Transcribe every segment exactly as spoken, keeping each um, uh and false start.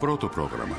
πρώτο πρόγραμμα.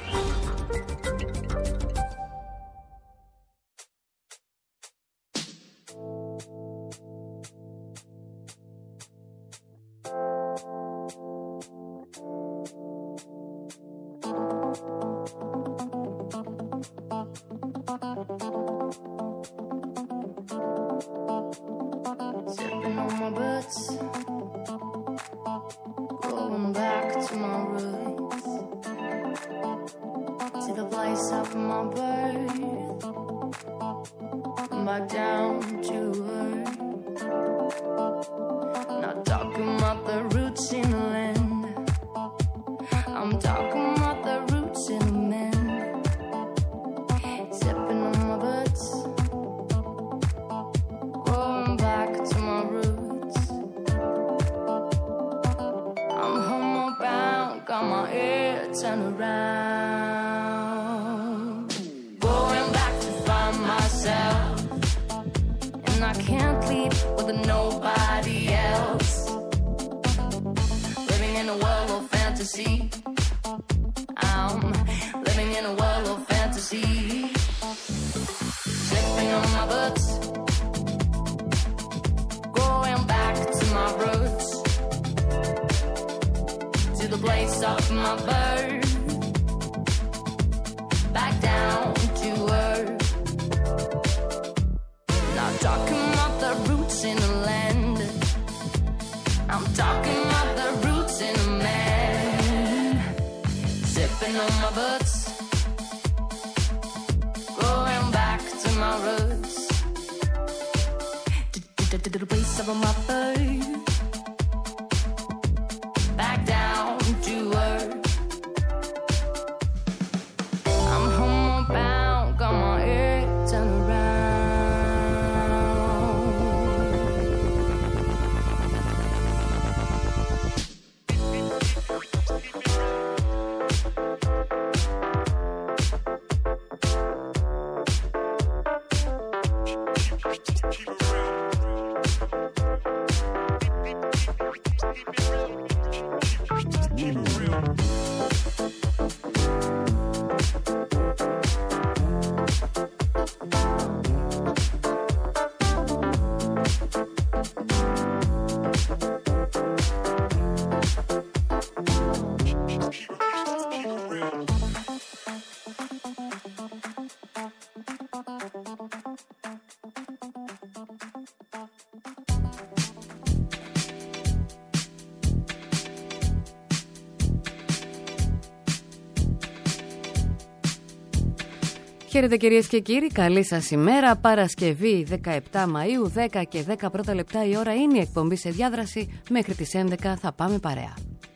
Χαίρετε κυρίες και κύριοι, καλή σας ημέρα. Παρασκευή δεκαεπτά Μαΐου, δέκα και δέκα πρώτα λεπτά η ώρα είναι η εκπομπή σε διάδραση. Μέχρι τις έντεκα θα πάμε παρέα.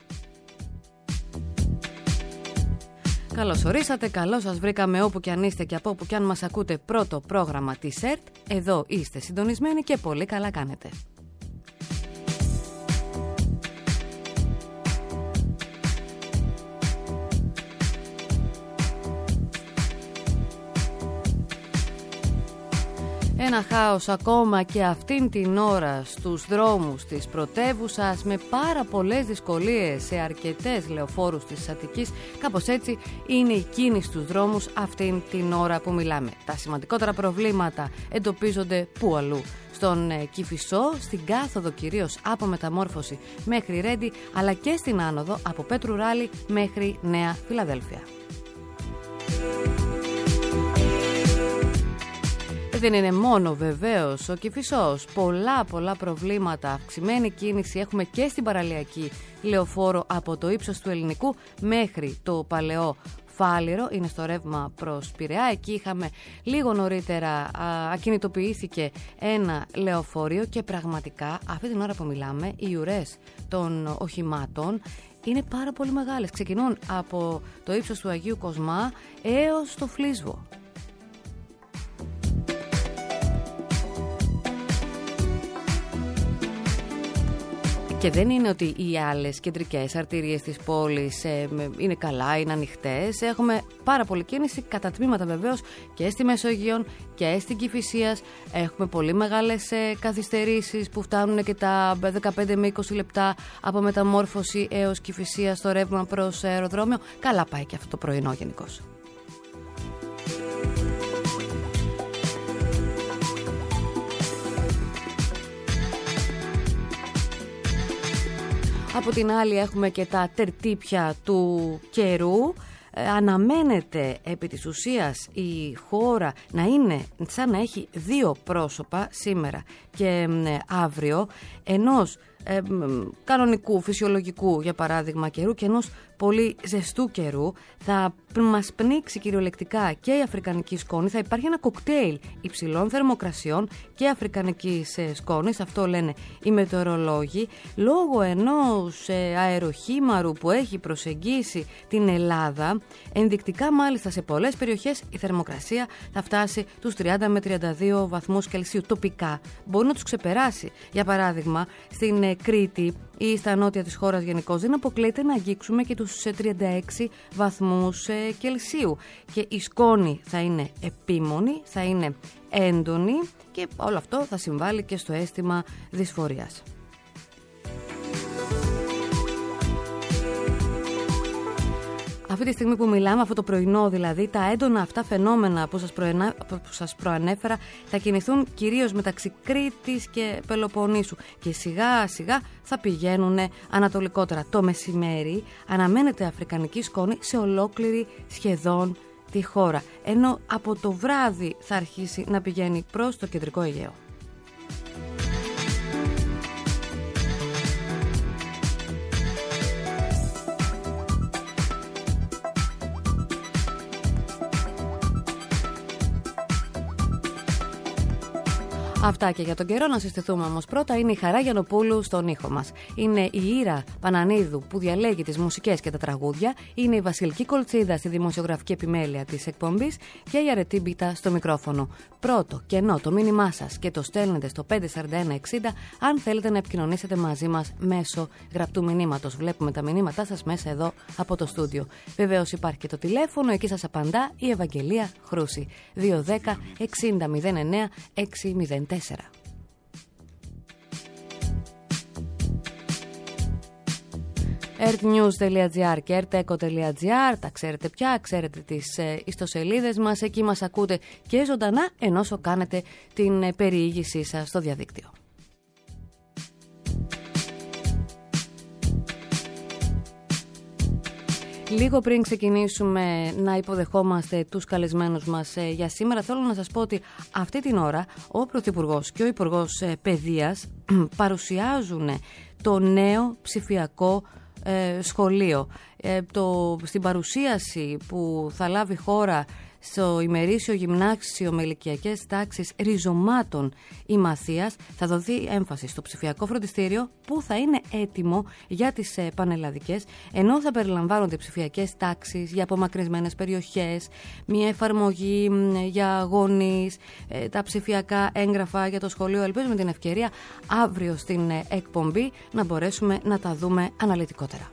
Καλώς ορίσατε, καλώς σας βρήκαμε όπου κι αν είστε και από όπου κι αν μας ακούτε. Πρώτο πρόγραμμα της ΕΡΤ. Εδώ είστε συντονισμένοι και πολύ καλά κάνετε. Ένα χάος ακόμα και αυτήν την ώρα στους δρόμους της πρωτεύουσας, με πάρα πολλές δυσκολίες σε αρκετές λεωφόρους της Αττικής. Κάπως έτσι είναι η κίνηση στους δρόμους αυτήν την ώρα που μιλάμε. Τα σημαντικότερα προβλήματα εντοπίζονται πού αλλού? Στον Κηφισό, στην κάθοδο κυρίως από Μεταμόρφωση μέχρι Ρέντι, αλλά και στην άνοδο από Πέτρου Ράλη μέχρι Νέα Φιλαδέλφια. Δεν είναι μόνο βεβαίως ο Κηφισός, πολλά πολλά προβλήματα, αυξημένη κίνηση έχουμε και στην παραλιακή λεωφόρο από το ύψος του Ελληνικού μέχρι το Παλαιό Φάληρο, είναι στο ρεύμα προς Πειραιά. Εκεί είχαμε λίγο νωρίτερα, α, ακινητοποιήθηκε ένα λεωφορείο και πραγματικά αυτή την ώρα που μιλάμε οι ουρές των οχημάτων είναι πάρα πολύ μεγάλες. Ξεκινούν από το ύψος του Αγίου Κοσμά έως το Φλίσβο. Και δεν είναι ότι οι άλλες κεντρικές αρτηρίες της πόλης ε, είναι καλά, είναι ανοιχτές. Έχουμε πάρα πολλή κίνηση κατά τμήματα βεβαίως και στη Μεσόγειο και στην Κηφισίας. Έχουμε πολύ μεγάλες ε, καθυστερήσεις που φτάνουν και τα δεκαπέντε με είκοσι λεπτά από Μεταμόρφωση έως Κηφισία στο ρεύμα προς αεροδρόμιο. Καλά πάει και αυτό το πρωινό γενικώς. Από την άλλη έχουμε και τα τερτύπια του καιρού. Ε, αναμένεται επί της ουσίας η χώρα να είναι σαν να έχει δύο πρόσωπα σήμερα και ε, αύριο, ενός ε, κανονικού, φυσιολογικού για παράδειγμα καιρού και ενός πολύ ζεστού καιρού. Θα μας πνίξει κυριολεκτικά και η αφρικανική σκόνη. Θα υπάρχει ένα κοκτέιλ υψηλών θερμοκρασιών και αφρικανικής σκόνης, αυτό λένε οι μετεωρολόγοι, λόγω ενός αεροχήμαρου που έχει προσεγγίσει την Ελλάδα. Ενδεικτικά μάλιστα σε πολλές περιοχές η θερμοκρασία θα φτάσει τους τριάντα με τριάντα δύο βαθμούς Κελσίου. Τοπικά μπορεί να τους ξεπεράσει. Για παράδειγμα, στην Κρήτη ή στα νότια της χώρας γενικώς δεν αποκλείεται να αγγίξουμε και τους τριάντα έξι βαθμούς Κελσίου. Και η σκόνη θα είναι επίμονη, θα είναι έντονη και όλο αυτό θα συμβάλλει και στο αίσθημα δυσφορίας. Αυτή τη στιγμή που μιλάμε, αυτό το πρωινό δηλαδή, τα έντονα αυτά φαινόμενα που σας, προενά, που σας προανέφερα θα κινηθούν κυρίως μεταξύ Κρήτης και Πελοποννήσου και σιγά σιγά θα πηγαίνουν ανατολικότερα. Το μεσημέρι αναμένεται αφρικανική σκόνη σε ολόκληρη σχεδόν τη χώρα, ενώ από το βράδυ θα αρχίσει να πηγαίνει προς το κεντρικό Αιγαίο. Αυτά και για τον καιρό. Να συστηθούμε όμως πρώτα. Είναι η Χαρά Γιαννοπούλου στον ήχο μας. Είναι η Ήρα Πανανίδου που διαλέγει τις μουσικές και τα τραγούδια. Είναι η Βασιλική Κολτσίδα στη δημοσιογραφική επιμέλεια της εκπομπής και η Αρετή Μπίτα στο μικρόφωνο. Πρώτο κενό το μήνυμά σας και το στέλνετε στο πέντε σαράντα ένα εξήντα αν θέλετε να επικοινωνήσετε μαζί μας μέσω γραπτού μηνύματος. Βλέπουμε τα μηνύματά σας μέσα εδώ από το στούντιο. Βεβαίως υπάρχει και το τηλέφωνο, εκεί σας απαντά η Ευαγγελία Χρούση. δύο ένα μηδέν εξήντα μηδέν εννέα έξι μηδέν τέσσερα. ertnews.gr και erteco.gr, τα ξέρετε πια, ξέρετε τις ε, ιστοσελίδες μας, εκεί μας ακούτε και ζωντανά ενώ κάνετε την ε, περιήγησή σας στο διαδίκτυο. Λίγο πριν ξεκινήσουμε να υποδεχόμαστε τους καλεσμένους μας ε, για σήμερα, θέλω να σας πω ότι αυτή την ώρα ο Πρωθυπουργός και ο Υπουργός ε, Παιδείας παρουσιάζουν το νέο ψηφιακό ε, σχολείο. Ε, το, στην παρουσίαση που θα λάβει χώρα στο ημερήσιο γυμνάσιο με ηλικιακές τάξεις ριζωμάτων η Μαθίας θα δοθεί έμφαση στο ψηφιακό φροντιστήριο που θα είναι έτοιμο για τις ε, πανελλαδικές, ενώ θα περιλαμβάνονται ψηφιακές τάξεις για απομακρυσμένες περιοχές, μια εφαρμογή ε, για γονείς, ε, τα ψηφιακά έγγραφα για το σχολείο. Ελπίζουμε την ευκαιρία αύριο στην ε, εκπομπή να μπορέσουμε να τα δούμε αναλυτικότερα.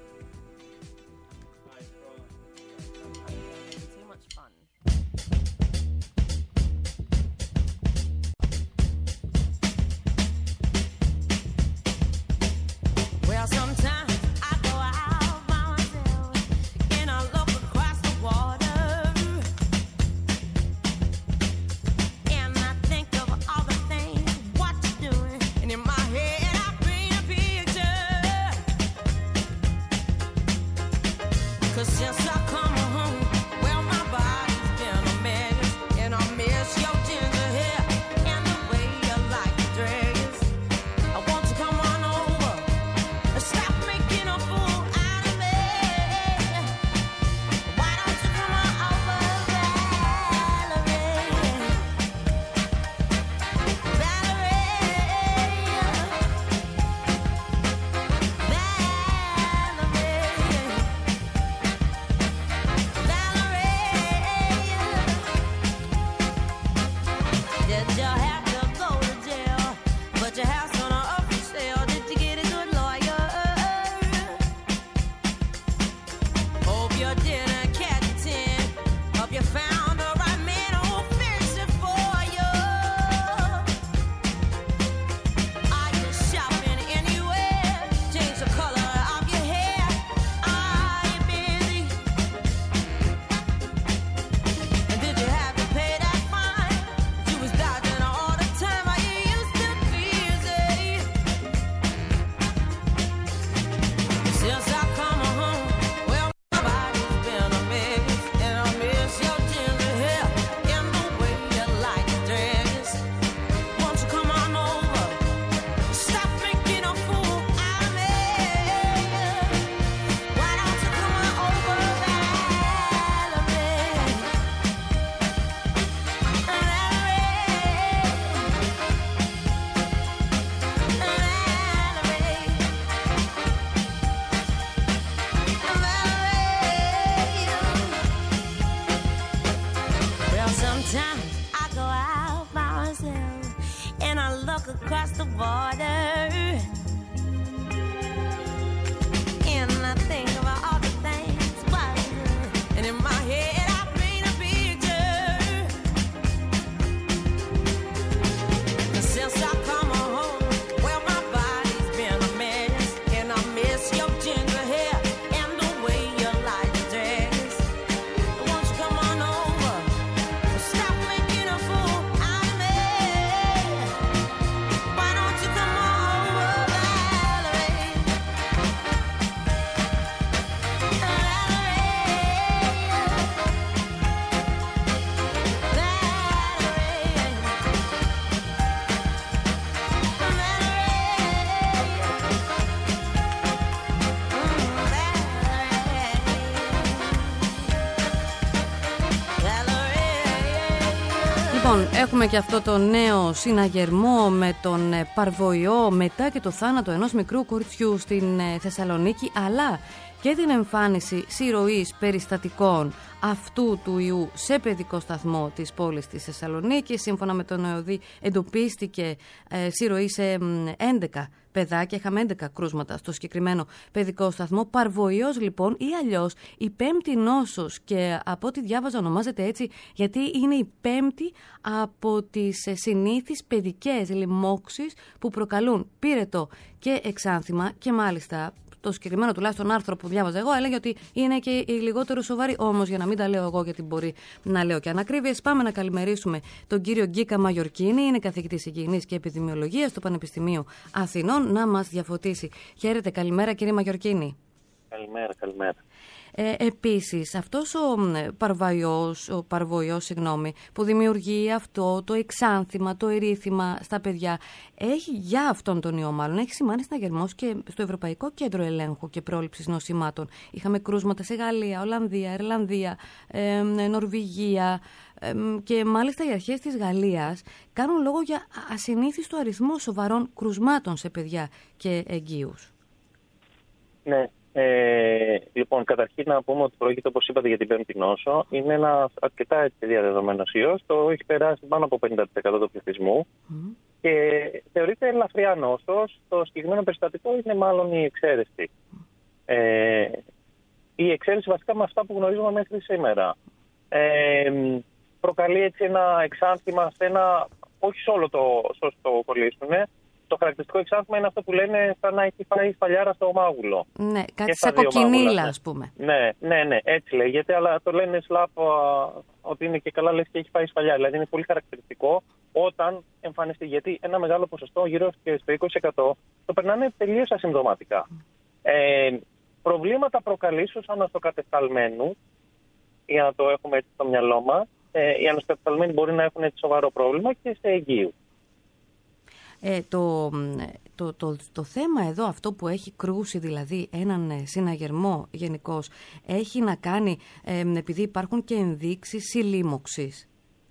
walk across the border, and I think about all the things, and in my head I paint a picture. Since I come home, well my body's been a mess, and I miss your ginger hair and the way you like to dress. Won't you come on over? Stop making a fool out of me. Why don't you come on over, Valerie? Λοιπόν, έχουμε και αυτό το νέο συναγερμό με τον παρβοϊό μετά και το θάνατο ενός μικρού κοριτσιού στην Θεσσαλονίκη, αλλά και την εμφάνιση συρροής περιστατικών αυτού του ιού σε παιδικό σταθμό της πόλης της Θεσσαλονίκης. Σύμφωνα με τον ΕΟΔΗ εντοπίστηκε ε, συρροή σε έντεκα παιδάκια, είχαμε έντεκα κρούσματα στο συγκεκριμένο παιδικό σταθμό. Παρβοϊός λοιπόν, ή αλλιώς η πέμπτη νόσος, και από ό,τι διάβαζα ονομάζεται έτσι γιατί είναι η πέμπτη από τις συνήθεις παιδικές λοιμώξεις που προκαλούν πύρετο και εξάνθημα, και μάλιστα το συγκεκριμένο τουλάχιστον άρθρο που διάβαζα εγώ έλεγε ότι είναι και η λιγότερο σοβαρή. Όμως, για να μην τα λέω εγώ, γιατί μπορεί να λέω και ανακρίβειες, πάμε να καλημερίσουμε τον κύριο Γκίκα Μαγιορκίνη. Είναι καθηγητής υγιεινής και επιδημιολογίας στο Πανεπιστημίο Αθηνών, να μας διαφωτίσει. Χαίρετε, καλημέρα κύριε Μαγιορκίνη. Καλημέρα, καλημέρα. Ε, επίσης, αυτός ο παρβαϊός, ο παρβοϊός, συγγνώμη, που δημιουργεί αυτό το εξάνθημα, το ερήθημα στα παιδιά, έχει για αυτόν τον ιό μάλλον, έχει σημάνει συναγερμός και στο Ευρωπαϊκό Κέντρο Ελέγχου και Πρόληψης Νοσημάτων. Είχαμε κρούσματα σε Γαλλία, Ολλανδία, Ιρλανδία, ε, Νορβηγία, ε, και μάλιστα οι αρχές της Γαλλίας κάνουν λόγο για ασυνήθιστο αριθμό σοβαρών κρουσμάτων σε παιδιά και εγγύους. Ναι. Ε, λοιπόν, καταρχήν να πούμε ότι πρόκειται, όπως είπατε, για την πέμπτη νόσο. Είναι ένα αρκετά έτσι διαδεδομένος ιός. Το έχει περάσει πάνω από πενήντα τοις εκατό του πληθυσμού mm. και θεωρείται ελαφριά νόσος. Το συγκεκριμένο περιστατικό είναι μάλλον η εξαίρεση. Ε, η εξαίρεση βασικά με αυτά που γνωρίζουμε μέχρι σήμερα. Ε, προκαλεί έτσι ένα εξάνθημα σε ένα, όχι σε όλο το σωστό κολλήσουνε. Το χαρακτηριστικό εξάνθημα είναι αυτό που λένε σαν να έχει φάει σφαλιάρα στο μάγουλο. Ναι, κάτι σαν κοκκινίλα, ας πούμε. Ναι, ναι, ναι, έτσι λέγεται, αλλά το λένε σλάπ ότι είναι και καλά, λες και έχει φάει σφαλιά. Δηλαδή είναι πολύ χαρακτηριστικό όταν εμφανιστεί. Γιατί ένα μεγάλο ποσοστό, γύρω στο είκοσι τοις εκατό, το περνάνε τελείως ασυμπτωματικά. Ε, προβλήματα προκαλεί στους αναστοκατεσταλμένους, για να το έχουμε έτσι στο μυαλό μας. Ε, οι αναστοκατεσταλμένοι μπορεί να έχουν έτσι σοβαρό πρόβλημα και σε εγγύους. Ε, το, το, το, το θέμα εδώ, αυτό που έχει κρούσει δηλαδή έναν συναγερμό γενικώς, έχει να κάνει ε, επειδή υπάρχουν και ενδείξεις συλλήμωξης.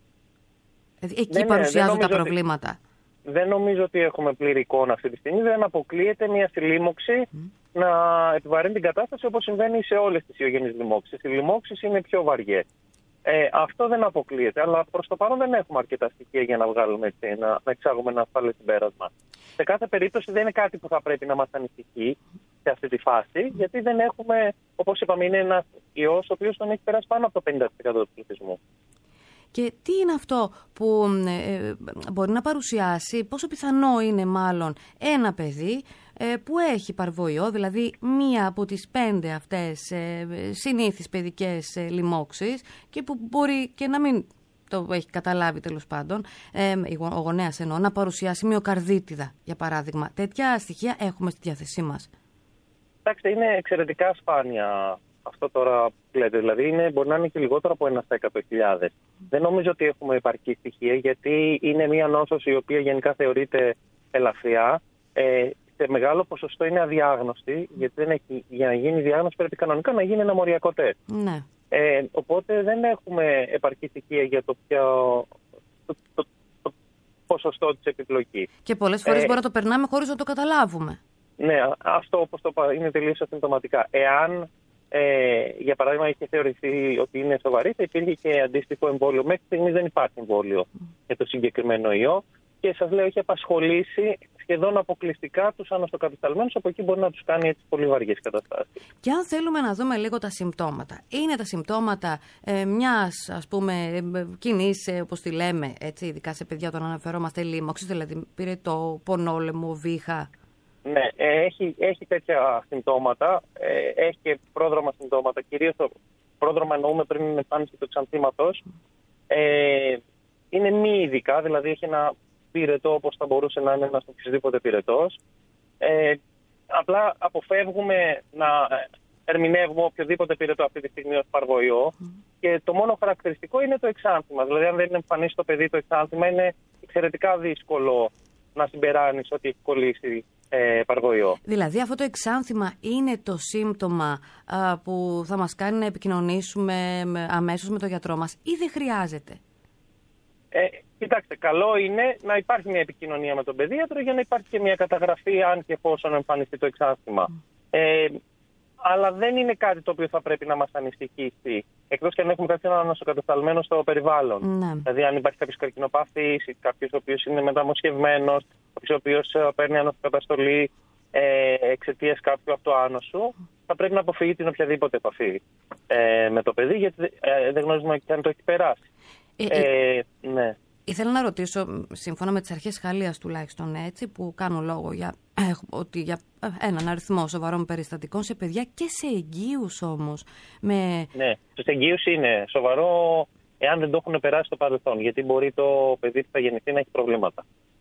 Εκεί ναι, παρουσιάζουν ναι, τα προβλήματα. Ότι, δεν νομίζω ότι έχουμε πλήρη εικόνα αυτή τη στιγμή. Δεν αποκλείεται μια συλλήμωξη mm. να επιβαρύνει την κατάσταση, όπως συμβαίνει σε όλες τις ιογενείς λοιμώξεις. Οι λοιμώξεις είναι πιο βαριές. Ε, αυτό δεν αποκλείεται, αλλά προς το παρόν δεν έχουμε αρκετά στοιχεία για να βγάλουμε έτσι, να, να εξάγουμε ένα ασφαλές συμπέρασμα. Σε κάθε περίπτωση δεν είναι κάτι που θα πρέπει να μας ανησυχεί σε αυτή τη φάση, γιατί δεν έχουμε, όπως είπαμε, είναι ένας ιός ο οποίος τον έχει περάσει πάνω από το πενήντα τοις εκατό του πληθυσμού. Και τι είναι αυτό που ε, μπορεί να παρουσιάσει, πόσο πιθανό είναι μάλλον ένα παιδί ε, που έχει παρβοϊό, δηλαδή μία από τις πέντε αυτές ε, συνήθεις παιδικές ε, λοιμώξεις, και που μπορεί και να μην το έχει καταλάβει τέλος πάντων, ε, ο γονέας εννοώ, να παρουσιάσει μυοκαρδίτιδα για παράδειγμα. Τέτοια στοιχεία έχουμε στη διάθεσή μας. Εντάξει, είναι εξαιρετικά σπάνια αυτό τώρα που λέτε, δηλαδή είναι, μπορεί να είναι και λιγότερο από ένα στα εκατό χιλιάδες. Δεν νομίζω ότι έχουμε επαρκή στοιχεία, γιατί είναι μια νόσος η οποία γενικά θεωρείται ελαφριά. Ε, σε μεγάλο ποσοστό είναι αδιάγνωστη, γιατί δεν έχει, για να γίνει διάγνωση πρέπει κανονικά να γίνει ένα μοριακό τεστ. Ναι. Ε, οπότε δεν έχουμε επαρκή στοιχεία για το, ποιο, το, το, το ποσοστό της επιπλοκής. Και πολλές φορές ε, μπορεί να το περνάμε χωρίς να το καταλάβουμε. Ναι, αυτό όπως το είπα είναι τελείως ασυμπτωματικά. Εάν Ε, για παράδειγμα, είχε θεωρηθεί ότι είναι σοβαρή, θα υπήρχε και αντίστοιχο εμβόλιο. Μέχρι στιγμής δεν υπάρχει εμβόλιο mm. για το συγκεκριμένο ιό. Και και σας λέω έχει απασχολήσει σχεδόν αποκλειστικά τους ανοσοκατεσταλμένους, από εκεί μπορεί να τους κάνει έτσι πολύ βαριές καταστάσεις. Και αν θέλουμε να δούμε λίγο τα συμπτώματα, είναι τα συμπτώματα ε, μιας ας πούμε ε, κοινής, ε, όπως τη λέμε, έτσι, ειδικά σε παιδιά όταν αναφερόμαστε λίμωξη, δηλαδή πυρετό, πονόλεμο, βήχα. Ναι, έχει, έχει τέτοια συμπτώματα, ε, έχει και πρόδρομα συμπτώματα, κυρίως το πρόδρομα εννοούμε πριν την εμφάνιση του εξανθήματος. Ε, είναι μη ειδικά, δηλαδή έχει ένα πυρετό όπως θα μπορούσε να είναι ένας οποιοσδήποτε πυρετός. Ε, απλά αποφεύγουμε να ερμηνεύουμε οποιοδήποτε πυρετό αυτή τη στιγμή ως παρβοϊό mm. και το μόνο χαρακτηριστικό είναι το εξάνθημα. Δηλαδή αν δεν εμφανίσει το παιδί το εξάνθημα είναι εξαιρετικά δύσκολο να συμπεράνεις ότι έχει κολλήσει ε, παρβοϊό. Δηλαδή αυτό το εξάνθημα είναι το σύμπτωμα α, που θα μας κάνει να επικοινωνήσουμε αμέσως με τον γιατρό μας ή δεν χρειάζεται? Ε, κοιτάξτε, καλό είναι να υπάρχει μια επικοινωνία με τον παιδίατρο για να υπάρχει και μια καταγραφή αν και εφόσον εμφανιστεί το εξάνθημα. Mm. Ε, αλλά δεν είναι κάτι το οποίο θα πρέπει να μας ανησυχήσει, εκτός και αν έχουμε κάποιον ανοσοκατεσταλμένο στο περιβάλλον. Mm. Δηλαδή, αν υπάρχει κάποιος καρκινοπαθής, κάποιος ο οποίος είναι μεταμοσχευμένος, κάποιος ο οποίος παίρνει ανοσοκαταστολή ε, εξαιτίας κάποιου αυτοάνωσου, θα πρέπει να αποφύγει την οποιαδήποτε επαφή ε, με το παιδί, γιατί ε, δεν γνωρίζουμε και αν το έχει περάσει. Ε, ε, ναι. Ήθελα να ρωτήσω, σύμφωνα με τις αρχές Γαλλίας τουλάχιστον έτσι, που κάνουν λόγο για, ε, ότι για έναν αριθμό σοβαρών περιστατικών σε παιδιά και σε εγγύους όμως. Με... Ναι, στους εγγύους είναι σοβαρό εάν δεν το έχουν περάσει στο παρελθόν, γιατί μπορεί το παιδί που θα γεννηθεί να έχει προβλήματα.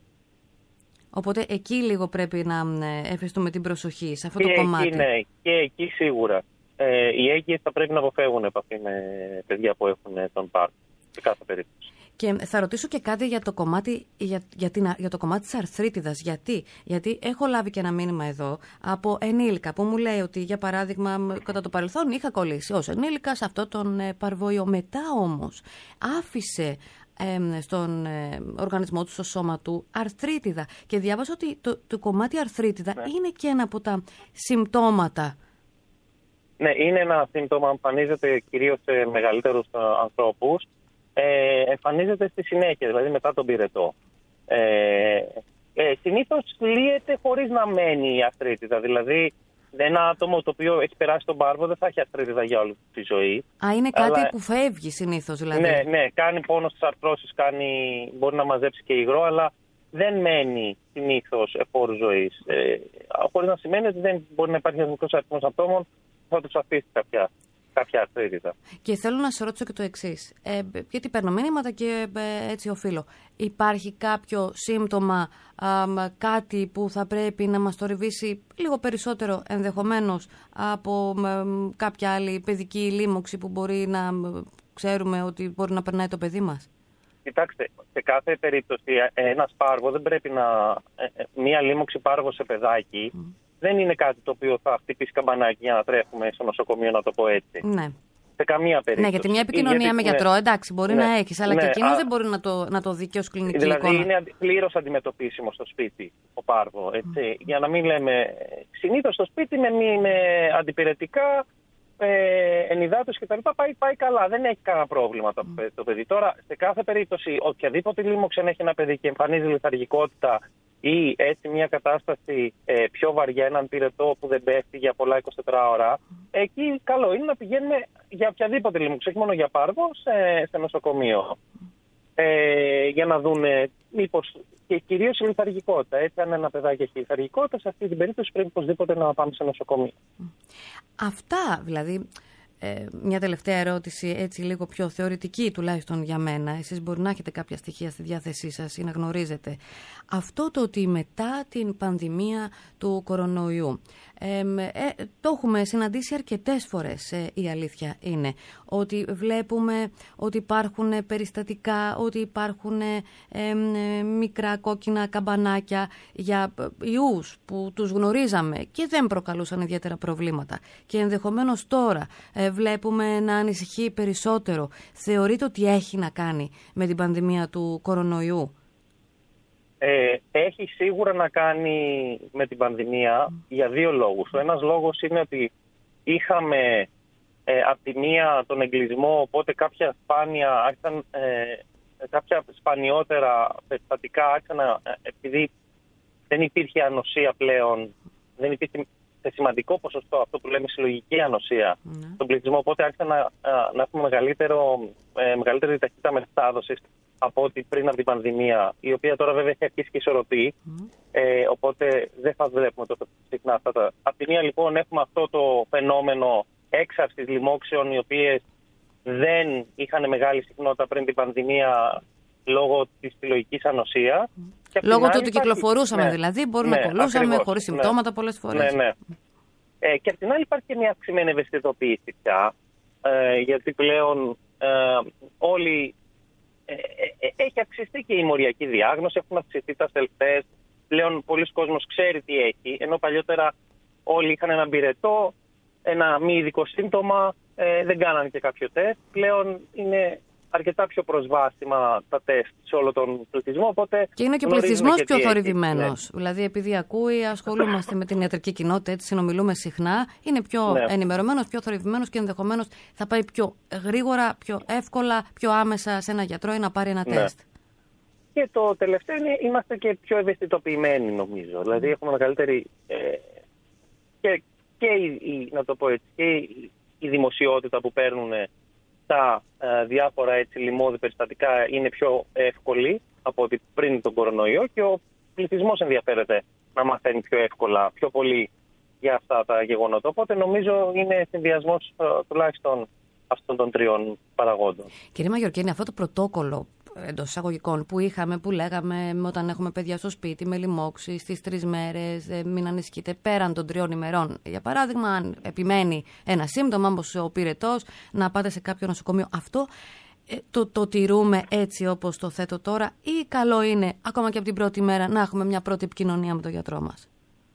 Οπότε εκεί λίγο πρέπει να εφιστούμε την προσοχή σε αυτό και το κομμάτι. Εκεί, ναι, και εκεί σίγουρα. Ε, οι έγκυες θα πρέπει να αποφεύγουν επαφή με παιδιά που έχουν τον πάρ, σε κάθε περίπτωση. Και θα ρωτήσω και κάτι για το κομμάτι, για, για, την, για το κομμάτι της αρθρίτιδας. Γιατί? Γιατί έχω λάβει και ένα μήνυμα εδώ από ενήλικα που μου λέει ότι, για παράδειγμα, κατά το παρελθόν είχα κολλήσει ως ενήλικα σε αυτό τον ε, παρβόιο. Μετά όμως άφησε ε, στον ε, οργανισμό του, στο σώμα του, αρθρίτιδα. Και διάβασα ότι το, το κομμάτι αρθρίτιδα ναι. είναι και ένα από τα συμπτώματα. Ναι, είναι ένα σύμπτωμα, εμφανίζεται κυρίως σε μεγαλύτερους ανθρώπους. Ε, εμφανίζεται στη συνέχεια, δηλαδή μετά τον πυρετό. Ε, ε, συνήθως λύεται χωρίς να μένει η αρθρίτιδα. Δηλαδή, ένα άτομο το οποίο έχει περάσει τον πάρβο δεν θα έχει αρθρίτιδα για όλη τη ζωή. Α, είναι κάτι αλλά... που φεύγει συνήθως, δηλαδή. Ναι, ναι, κάνει πόνο στις αρθρώσεις, κάνει... μπορεί να μαζέψει και υγρό, αλλά δεν μένει συνήθως εφόρου ζωής. Ε, χωρίς να σημαίνει ότι δεν μπορεί να υπάρχει ένα μικρός αριθμός ατόμων που θα τους αφήσει κάποια. κάποια αρθρίτιδα. Και θέλω να σε ρωτήσω και το εξής, ε, γιατί παίρνω μήνυματα και ε, έτσι οφείλω. Υπάρχει κάποιο σύμπτωμα, α, κάτι που θα πρέπει να μας θορυβήσει λίγο περισσότερο ενδεχομένως από ε, κάποια άλλη παιδική λίμωξη που μπορεί να ξέρουμε ότι μπορεί να περνάει το παιδί μας? Κοιτάξτε, σε κάθε περίπτωση ένας πάρβο δεν πρέπει να... μία λίμωξη πάρβο σε παιδάκι mm. δεν είναι κάτι το οποίο θα χτυπήσει καμπανάκι για να τρέχουμε στο νοσοκομείο, να το πω έτσι. Ναι. Σε καμία περίπτωση. Ναι, γιατί μια επικοινωνία γιατί, με γιατρό, ναι, εντάξει, μπορεί ναι, να έχεις, αλλά ναι, και εκείνος α, δεν μπορεί να το, να το δει και ως κλινική δηλαδή εικόνα. Δηλαδή είναι πλήρως αντιμετωπίσιμο στο σπίτι ο πάρβο, έτσι. Mm. Για να μην λέμε, συνήθως στο σπίτι με, με αντιπυρετικά, ε, ενυδάτωση κτλ. Πάει, πάει καλά, δεν έχει κανένα πρόβλημα το, mm. το παιδί. Τώρα, σε κάθε περίπτωση, οποιαδήποτε λίμωξη έχει ένα παιδί και εμφανίζει λιθαργικότητα ή έτσι μια κατάσταση ε, πιο βαριά, έναν πυρετό που δεν πέφτει για πολλά εικοσιτέσσερις ώρα, εκεί καλό είναι να πηγαίνουμε για οποιαδήποτε λίμωξη, όχι μόνο για πάρβο, σε, σε νοσοκομείο. Ε, για να δούνε μήπως, και κυρίως η λιθαργικότητα. Έτσι, αν ένα παιδάκι έχει λιθαργικότητα, σε αυτή την περίπτωση πρέπει οπωσδήποτε να πάμε σε νοσοκομείο. Αυτά, δηλαδή. Ε, μια τελευταία ερώτηση, έτσι λίγο πιο θεωρητική τουλάχιστον για μένα. Εσείς μπορεί να έχετε κάποια στοιχεία στη διάθεσή σας ή να γνωρίζετε. Αυτό το ότι μετά την πανδημία του κορονοϊού, ε, ε, το έχουμε συναντήσει αρκετές φορές, ε, η αλήθεια είναι. Ότι βλέπουμε ότι υπάρχουν περιστατικά, ότι υπάρχουν ε, ε, μικρά κόκκινα καμπανάκια για ιούς που τους γνωρίζαμε και δεν προκαλούσαν ιδιαίτερα προβλήματα. Και ενδεχομένως τώρα ε, βλέπουμε να ανησυχεί περισσότερο. Θεωρείτε ότι έχει να κάνει με την πανδημία του κορονοϊού? Ε, έχει σίγουρα να κάνει με την πανδημία mm. για δύο λόγους. Ο ένας λόγος είναι ότι είχαμε ε, από τη μία τον εγκλισμό, οπότε κάποια σπάνια άρχισαν ε, κάποια σπανιότερα περιστατικά άρχισαν να, επειδή δεν υπήρχε ανοσία πλέον, δεν υπήρχε σε σημαντικό ποσοστό αυτό που λέμε συλλογική ανοσία mm. στον πληθυσμό, οπότε άρχισαν να, να έχουμε μεγαλύτερο, ε, μεγαλύτερη ταχύτητα μετάδοσης από ό,τι πριν από την πανδημία, η οποία τώρα βέβαια έχει αρχίσει και ισορροπεί, mm. ε, οπότε δεν θα βλέπουμε τόσο συχνά αυτά τα. Απ' τη μία λοιπόν έχουμε αυτό το φαινόμενο έξαρσης λοιμόξεων, οι οποίες δεν είχαν μεγάλη συχνότητα πριν την πανδημία λόγω της συλλογικής ανοσίας. Mm. Λόγω του ότι κυκλοφορούσαμε ναι, δηλαδή, μπορούμε ναι, να κολλούσαμε χωρίς συμπτώματα ναι, πολλές φορές. Ναι, ναι. Ε, και απ' την άλλη υπάρχει και μια αυξημένη ευαισθητοποίηση πια, ε, γιατί πλέον ε, όλοι ε, ε, έχει αυξηθεί και η μοριακή διάγνωση, έχουν αυξηθεί τα self-test, πλέον πολλοί κόσμος ξέρει τι έχει, ενώ παλιότερα όλοι είχαν ένα πυρετό, ένα μη ειδικό σύμπτωμα, ε, δεν κάνανε και κάποιο τεστ, πλέον είναι αρκετά πιο προσβάσιμα τα τεστ σε όλο τον πληθυσμό. Οπότε και είναι και ο πληθυσμός πιο θορυβημένος. Ναι. Δηλαδή, επειδή ακούει, ασχολούμαστε με την ιατρική κοινότητα, έτσι συνομιλούμε συχνά, είναι πιο ναι. ενημερωμένος, πιο θορυβημένος και ενδεχομένως θα πάει πιο γρήγορα, πιο εύκολα, πιο άμεσα σε ένα γιατρό ή να πάρει ένα ναι. τεστ. Και το τελευταίο είναι είμαστε και πιο ευαισθητοποιημένοι, νομίζω. Mm. Δηλαδή, έχουμε μεγαλύτερη. Ε, και και η, να το πω έτσι, και η, η δημοσιότητα που παίρνουν τα ε, διάφορα έτσι, λοιμώδη περιστατικά είναι πιο εύκολη από ότι πριν τον κορονοϊό και ο πληθυσμός ενδιαφέρεται να μαθαίνει πιο εύκολα, πιο πολύ για αυτά τα γεγονότα. Οπότε νομίζω είναι συνδυασμός ε, τουλάχιστον αυτών των τριών παραγόντων. Κύριε Μαγιορκίνη, αυτό το πρωτόκολλο εντός εισαγωγικών που είχαμε, που λέγαμε όταν έχουμε παιδιά στο σπίτι με λοιμώξη στις τρεις μέρες, μην ανησυχείτε πέραν των τριών ημερών. Για παράδειγμα, αν επιμένει ένα σύμπτωμα, όπως ο πυρετός, να πάτε σε κάποιο νοσοκομείο. Αυτό ε, το, το τηρούμε έτσι όπως το θέτω τώρα, ή καλό είναι ακόμα και από την πρώτη μέρα να έχουμε μια πρώτη επικοινωνία με τον γιατρό μας?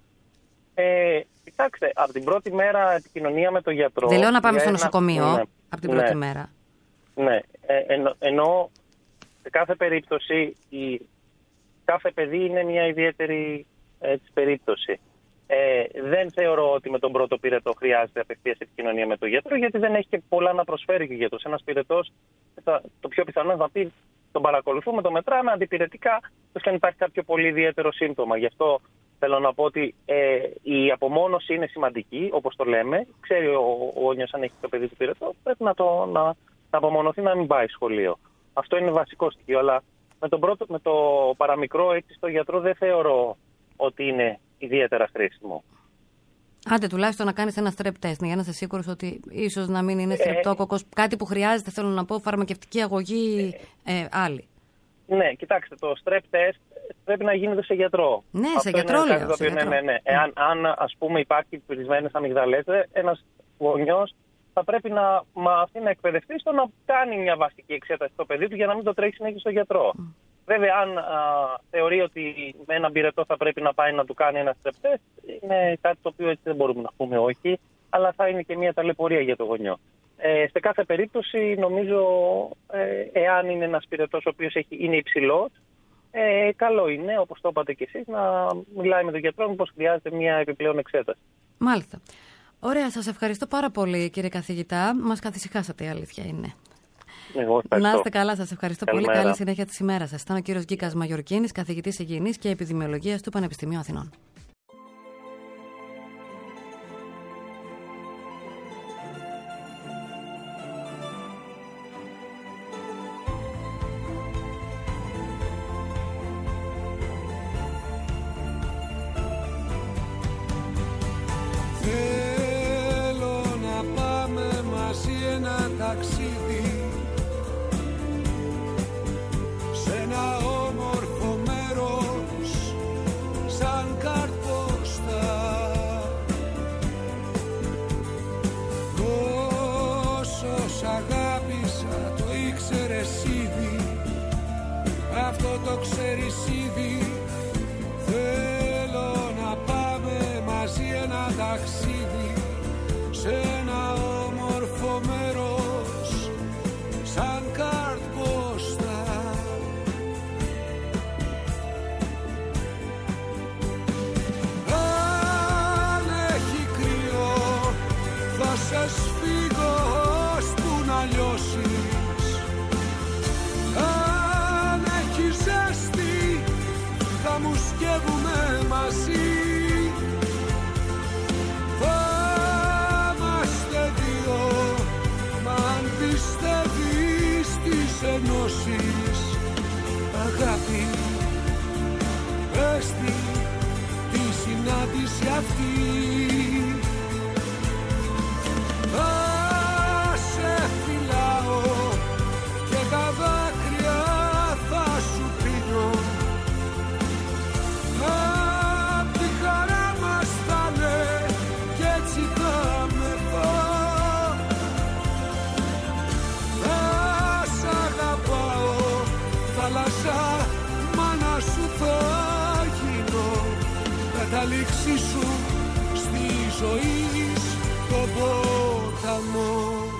Ε, κοιτάξτε, από την πρώτη μέρα επικοινωνία με τον γιατρό. Δεν λέω να πάμε στο ένα... νοσοκομείο ναι, από την πρώτη ναι, μέρα. Ναι, ε, εννο, ενώ σε κάθε περίπτωση, η, κάθε παιδί είναι μια ιδιαίτερη έτσι, περίπτωση. Ε, δεν θεωρώ ότι με τον πρώτο πυρετό χρειάζεται απευθείας επικοινωνία με τον γιατρό, γιατί δεν έχει και πολλά να προσφέρει ο γιατρός. Ένας πυρετός, το πιο πιθανό θα πει, τον παρακολουθούμε, τον μετράμε αντιπυρετικά, τόσο αν υπάρχει κάποιο πολύ ιδιαίτερο σύμπτωμα. Γι' αυτό θέλω να πω ότι ε, η απομόνωση είναι σημαντική, όπως το λέμε. Ξέρει ο, ο γονιός αν έχει το παιδί του πυρετό, πρέπει να, το, να, να απομονωθεί, να μην πάει σχολείο. Αυτό είναι βασικό στοιχείο, αλλά με, τον πρώτο, με το παραμικρό έτσι στο γιατρό δεν θεωρώ ότι είναι ιδιαίτερα χρήσιμο. Άντε τουλάχιστον να κάνεις ένα strep test για να είσαι σίγουρος ότι ίσως να μην είναι στρεπτόκοκος, ε, κάτι που χρειάζεται, θέλω να πω, φαρμακευτική αγωγή ε, άλλη. Ναι, κοιτάξτε, το strep test πρέπει να γίνεται σε γιατρό. Ναι, αυτό σε γιατρό λέω. Το οποίο, ναι, ναι, ναι. Εάν, αν ας πούμε υπάρχει πυρισμένες αμυγδαλές, ένας γονιός θα πρέπει να μάθει να εκπαιδευτεί στο να κάνει μια βασική εξέταση στο παιδί του για να μην το τρέχει συνέχεια στο γιατρό. Mm. Βέβαια, αν α, θεωρεί ότι με έναν πυρετό θα πρέπει να πάει να του κάνει ένα strep test, είναι κάτι το οποίο έτσι δεν μπορούμε να πούμε όχι, αλλά θα είναι και μια ταλαιπωρία για το γονιό. Ε, σε κάθε περίπτωση, νομίζω, ε, εάν είναι ένας πυρετός ο οποίος έχει, είναι υψηλός, ε, καλό είναι, όπως το είπατε κι εσείς, να μιλάει με τον γιατρό μήπως χρειάζεται μια επιπλέον εξέταση. Μάλιστα. Ωραία, σας ευχαριστώ πάρα πολύ κύριε καθηγητά. Μας καθησυχάσατε, η αλήθεια είναι. Εγώ να είστε καλά, σας ευχαριστώ Καλημέρα. πολύ. Καλή συνέχεια της ημέρας σας. Ήταν ο κύριος Γκίκας Μαγιορκίνης, καθηγητής υγιεινής και επιδημιολογίας του Πανεπιστημίου Αθηνών. Ταξίδι σε ένα όμορφο μέρος σαν καρτπόστα. Τόσο σ' αγάπησα, το ήξερες ήδη, αυτό το ξέρεις ήδη. Θέλω να πάμε μαζί ένα ταξίδι σε ένα όμορφο μέρος σαν καρτπόστα. Αν έχει κρύο θα σε σφίγγω ώσπου να λιώσεις. ενώσεις. Αγάπη, πες τη, τη συνάντηση αυτή. Θα σε φυλάω και τα δάκρυα θα σου πίνω. Απ' τη χαρά μας θα είναι κι έτσι θα με δω. Θα σ' αγαπάω, θάλασσα, μάνα σου θα γίνω. Καταλήξη σου στη ζωή το ποταμό.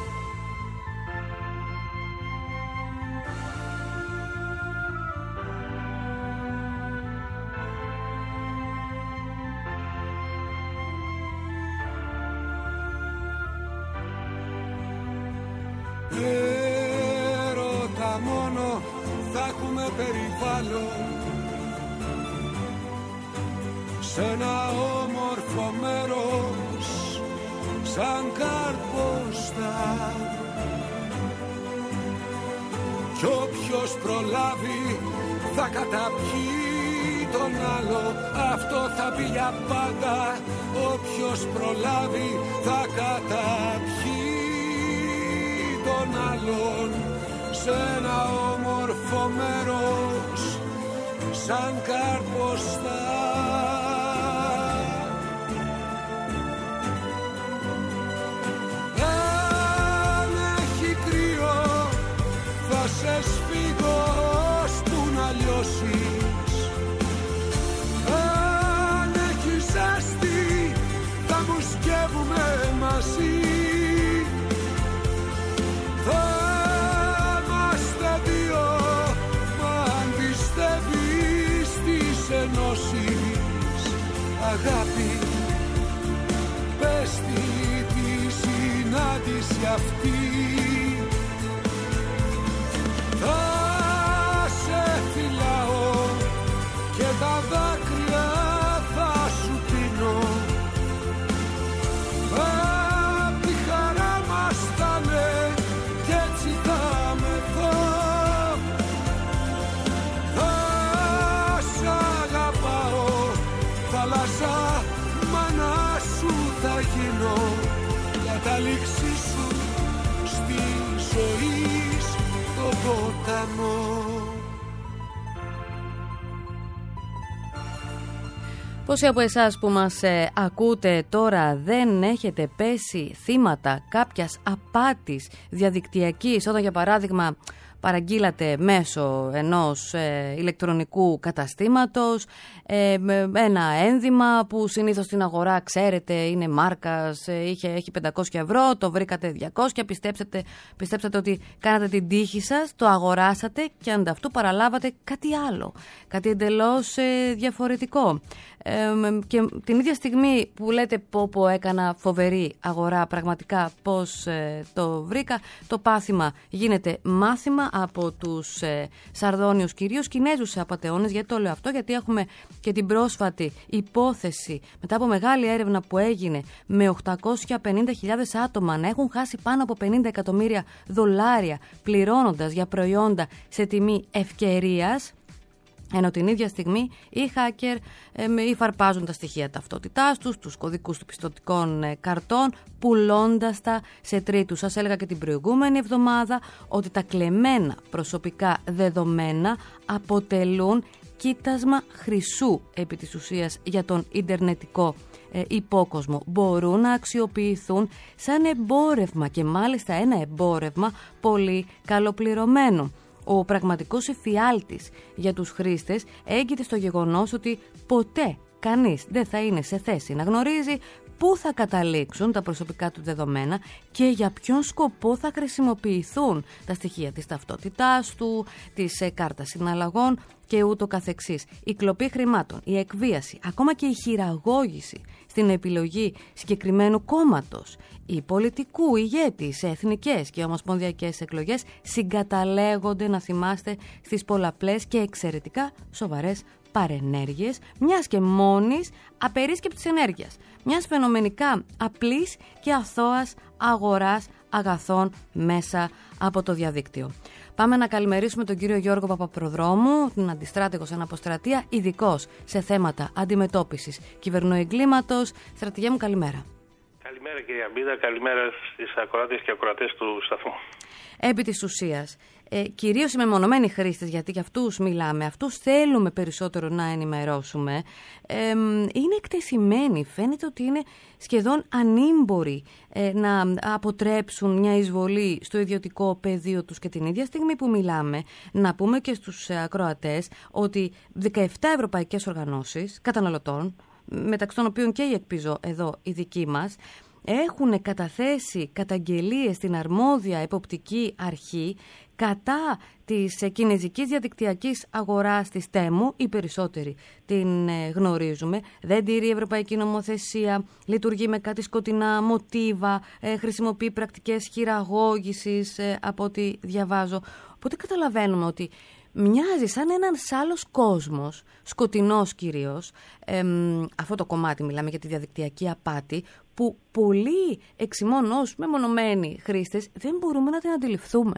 Έρωτα μόνο θα έχουμε περιβάλλον σε ένα όμορφο μέρος σαν Καρπόστα. Κι όποιος προλάβει θα καταπιεί τον άλλο. Αυτό θα πει για πάντα. Όποιος προλάβει θα καταπιεί τον άλλον σε ένα όμορφο μέρος σαν Καρπόστα. Σε σφίγγω ώσπου να λιώσεις. Αν έχει ζέστη θα μου σκεύουμε μαζί. Θα είμαστε δύο, μα αν πιστεύεις στις ενώσεις. Αγάπη, πες τη, τη συνάντηση αυτή. Θα σε φυλάω και τα δάκρυα θα σου πίνω. Απ' τη χαρά μας θα είναι κι έτσι θα με δω. Θα σ' αγαπάω, θάλασσα, μάνα σου θα γίνω. Καταλήξη σου στη ζωή το ποταμό. Πόσοι από εσάς που μας ε, ακούτε τώρα δεν έχετε πέσει θύματα κάποιας απάτης διαδικτυακής, όταν για παράδειγμα παραγγείλατε μέσω ενός ε, ηλεκτρονικού καταστήματος ε, ένα ένδυμα που συνήθως στην αγορά ξέρετε είναι μάρκας, ε, είχε, έχει πεντακόσια ευρώ, το βρήκατε διακόσια, πιστέψατε, πιστέψατε ότι κάνατε την τύχη σας, το αγοράσατε και ανταυτού παραλάβατε κάτι άλλο, κάτι εντελώς ε, διαφορετικό. Ε, και την ίδια στιγμή που λέτε πω πω έκανα φοβερή αγορά, πραγματικά πως ε, το βρήκα, το πάθημα γίνεται μάθημα από τους ε, Σαρδόνιους κυρίως Κινέζους απατεώνες. Γιατί το λέω αυτό? Γιατί έχουμε και την πρόσφατη υπόθεση μετά από μεγάλη έρευνα που έγινε με οκτακόσιες πενήντα χιλιάδες άτομα να έχουν χάσει πάνω από πενήντα εκατομμύρια δολάρια πληρώνοντας για προϊόντα σε τιμή ευκαιρίας. Ενώ την ίδια στιγμή οι hacker ε, υφαρπάζουν τα στοιχεία ταυτότητάς τους, τους κωδικούς του πιστωτικών ε, καρτών, πουλώντας τα σε τρίτους. Σας έλεγα και την προηγούμενη εβδομάδα ότι τα κλεμμένα προσωπικά δεδομένα αποτελούν κοίτασμα χρυσού επί της ουσίας για τον ιντερνετικό ε, υπόκοσμο. Μπορούν να αξιοποιηθούν σαν εμπόρευμα και μάλιστα ένα εμπόρευμα πολύ καλοπληρωμένο. Ο πραγματικός εφιάλτης για τους χρήστες έγκυται στο γεγονός ότι ποτέ κανείς δεν θα είναι σε θέση να γνωρίζει πού θα καταλήξουν τα προσωπικά του δεδομένα και για ποιον σκοπό θα χρησιμοποιηθούν τα στοιχεία της ταυτότητάς του, της ε, κάρτας συναλλαγών και ούτω καθεξής. Η κλοπή χρημάτων, η εκβίαση, ακόμα και η χειραγώγηση στην επιλογή συγκεκριμένου κόμματος ή πολιτικού ηγέτη σε εθνικές και ομοσπονδιακές εκλογές συγκαταλέγονται, να θυμάστε, στις πολλαπλές και εξαιρετικά σοβαρές παρενέργειες μιας και μόνης απερίσκεπτης ενέργειας, μιας φαινομενικά απλής και αθώας αγοράς αγαθών μέσα από το διαδίκτυο. Πάμε να καλημερίσουμε τον κύριο Γιώργο Παπαπροδρόμου, την αντιστράτηγο σε αναποστρατεία, ειδικός σε θέματα αντιμετώπισης κυβερνοεγκλήματος. Στρατηγέ μου, καλημέρα. Καλημέρα κυρία Μπίδα, καλημέρα στις ακροάτες και ακροατές του σταθμού. Επί της ουσίας, ε, κυρίως οι μεμονωμένοι χρήστες, γιατί για αυτούς μιλάμε, αυτούς θέλουμε περισσότερο να ενημερώσουμε, ε, είναι εκτεθειμένοι, φαίνεται ότι είναι σχεδόν ανήμποροι ε, να αποτρέψουν μια εισβολή στο ιδιωτικό πεδίο τους, και την ίδια στιγμή που μιλάμε, να πούμε και στους ακροατές ότι δεκαεπτά ευρωπαϊκές οργανώσεις καταναλωτών, μεταξύ των οποίων και η Εκπιζώ εδώ η δική μας, έχουν καταθέσει καταγγελίες στην αρμόδια εποπτική αρχή κατά της κινεζικής διαδικτυακής αγοράς της Τέμου. Οι περισσότεροι την γνωρίζουμε. Δεν τηρεί η ευρωπαϊκή νομοθεσία, λειτουργεί με κάτι σκοτεινά μοτίβα, χρησιμοποιεί πρακτικές χειραγώγησης από ό,τι διαβάζω. Οπότε καταλαβαίνουμε ότι μοιάζει σαν ένας άλλος κόσμος, σκοτεινός κυρίως, εμ, αυτό το κομμάτι μιλάμε για τη διαδικτυακή απάτη, που πολλοί εξημών ως μεμονωμένοι χρήστες δεν μπορούμε να την αντιληφθούμε.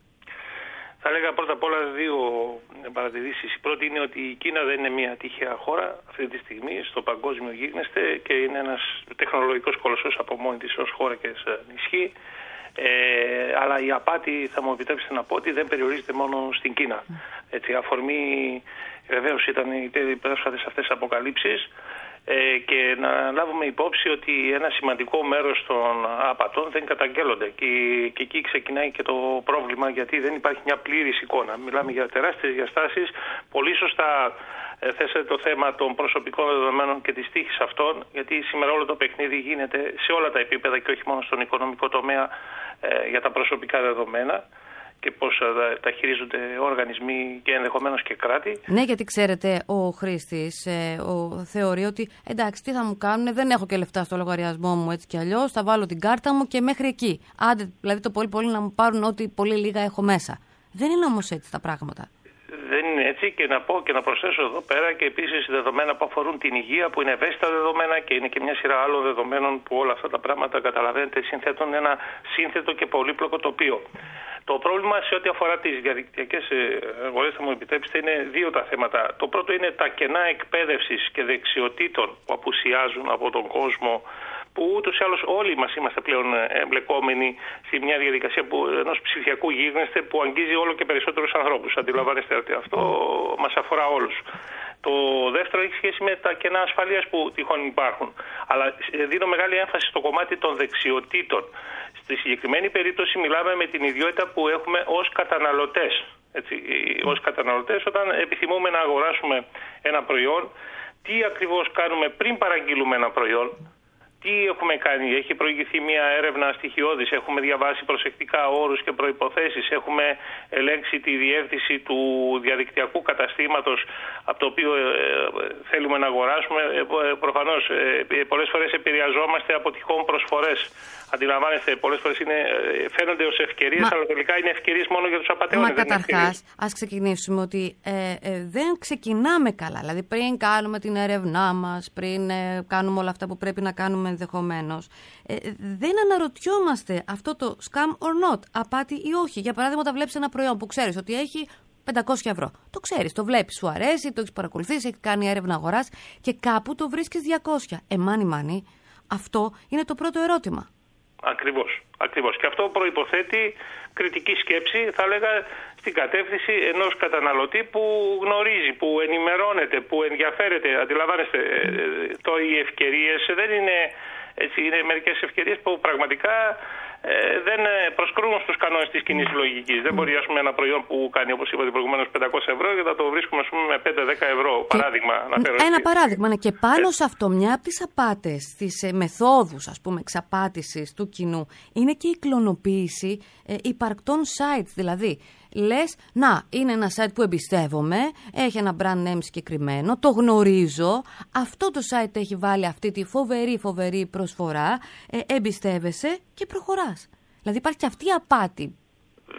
Θα έλεγα πρώτα απ' όλα δύο παρατηρήσεις. Η πρώτη είναι ότι η Κίνα δεν είναι μια τυχαία χώρα αυτή τη στιγμή στο παγκόσμιο γίγνεσθε και είναι ένας τεχνολογικός κολοσσός από μόνη της ως χώρα και σε νησί. Ε, αλλά η απάτη, θα μου επιτρέψετε να πω, ότι δεν περιορίζεται μόνο στην Κίνα. Έτσι, αφορμή βεβαίως ήταν οι πρόσφατες αυτές αποκαλύψεις, ε, και να λάβουμε υπόψη ότι ένα σημαντικό μέρος των απατών δεν καταγγέλλονται και, και εκεί ξεκινάει και το πρόβλημα, γιατί δεν υπάρχει μια πλήρης εικόνα. Μιλάμε για τεράστιες διαστάσεις. Πολύ σωστά ε, θέσατε το θέμα των προσωπικών δεδομένων και της τύχης αυτών, γιατί σήμερα όλο το παιχνίδι γίνεται σε όλα τα επίπεδα και όχι μόνο στον οικονομικό τομέα ε, για τα προσωπικά δεδομένα και πώς τα χειρίζονται οργανισμοί και ενδεχομένως και κράτη. Ναι, γιατί ξέρετε, ο χρήστης ε, ο, θεωρεί ότι εντάξει, τι θα μου κάνουν, δεν έχω και λεφτά στο λογαριασμό μου έτσι κι αλλιώς, θα βάλω την κάρτα μου και μέχρι εκεί. Άντε, δηλαδή το πολύ πολύ να μου πάρουν ό,τι πολύ λίγα έχω μέσα. Δεν είναι όμως έτσι τα πράγματα. Δεν είναι έτσι, και να πω και να προσθέσω εδώ πέρα και επίσης δεδομένα που αφορούν την υγεία, που είναι ευαίσθητα δεδομένα, και είναι και μια σειρά άλλων δεδομένων που όλα αυτά τα πράγματα, καταλαβαίνετε, συνθέτουν ένα σύνθετο και πολύπλοκο τοπίο. Το πρόβλημα σε ό,τι αφορά τις διαδικτυακές αγορές, θα μου επιτρέψετε, είναι δύο τα θέματα. Το πρώτο είναι τα κενά εκπαίδευσης και δεξιοτήτων που απουσιάζουν από τον κόσμο, που ούτως ή άλλως όλοι μας είμαστε πλέον εμπλεκόμενοι σε μια διαδικασία που, ενός ψηφιακού γίγνεσθε που αγγίζει όλο και περισσότερους ανθρώπους. Αντιλαμβάνεστε ότι αυτό μας αφορά όλους. Το δεύτερο έχει σχέση με τα κενά ασφαλείας που τυχόν υπάρχουν. Αλλά δίνω μεγάλη έμφαση στο κομμάτι των δεξιοτήτων. Στη συγκεκριμένη περίπτωση μιλάμε με την ιδιότητα που έχουμε ως καταναλωτές. Έτσι, ως καταναλωτές, όταν επιθυμούμε να αγοράσουμε ένα προϊόν, τι ακριβώς κάνουμε πριν παραγγείλουμε ένα προϊόν, τι έχουμε κάνει, έχει προηγηθεί μια έρευνα στοιχειώδης, έχουμε διαβάσει προσεκτικά όρους και προϋποθέσεις, έχουμε ελέγξει τη διεύθυνση του διαδικτυακού καταστήματος από το οποίο ε, θέλουμε να αγοράσουμε. Ε, προφανώς ε, πολλές φορές επηρεαζόμαστε από τυχόν προσφορές. Αντιλαμβάνεστε, πολλές φορές είναι, φαίνονται ως ευκαιρίες, Μα... αλλά τελικά είναι ευκαιρίες μόνο για τους απατεώνες. Μα καταρχάς, ας ξεκινήσουμε ότι ε, ε, δεν ξεκινάμε καλά. Δηλαδή πριν κάνουμε την έρευνά μας, πριν ε, κάνουμε όλα αυτά που πρέπει να κάνουμε ενδεχομένως, ε, δεν αναρωτιόμαστε αυτό το scam or not, απάτη ή όχι. Για παράδειγμα, όταν βλέπεις ένα προϊόν που ξέρεις ότι έχει πεντακόσια ευρώ. Το ξέρεις, το βλέπεις, σου αρέσει, το έχεις παρακολουθήσει, έχει κάνει έρευνα αγοράς και κάπου το βρίσκεις διακόσια. Ε, μάνι, μάνι, αυτό είναι το πρώτο ερώτημα. Ακριβώς, ακριβώς. Και αυτό προϋποθέτει κριτική σκέψη, θα έλεγα, στην κατεύθυνση ενός καταναλωτή που γνωρίζει, που ενημερώνεται, που ενδιαφέρεται. Αντιλαμβάνεστε, το, οι ευκαιρίες δεν είναι, έτσι, είναι μερικές ευκαιρίες που πραγματικά ε, δεν προσκρούν στους κανόνες της κοινής λογικής. Δεν μπορεί, ας πούμε, ένα προϊόν που κάνει, όπως είπατε προηγουμένως, πεντακόσια ευρώ και θα το βρίσκουμε, ας πούμε, με πέντε δέκα ευρώ. Παράδειγμα. Να φέρω ένα παράδειγμα, ναι, και πάνω ε. σε αυτό, μια από τις απάτες, τις ε, μεθόδους, ας πούμε, εξαπάτησης του κοινού, είναι και η κλωνοποίηση ε, υπαρκτών sites. Δηλαδή, λες, να, είναι ένα site που εμπιστεύομαι, έχει ένα brand name συγκεκριμένο, το γνωρίζω, αυτό το site έχει βάλει αυτή τη φοβερή φοβερή προσφορά, ε, εμπιστεύεσαι και προχωράς. Δηλαδή υπάρχει και αυτή η απάτη. Βεβαίως,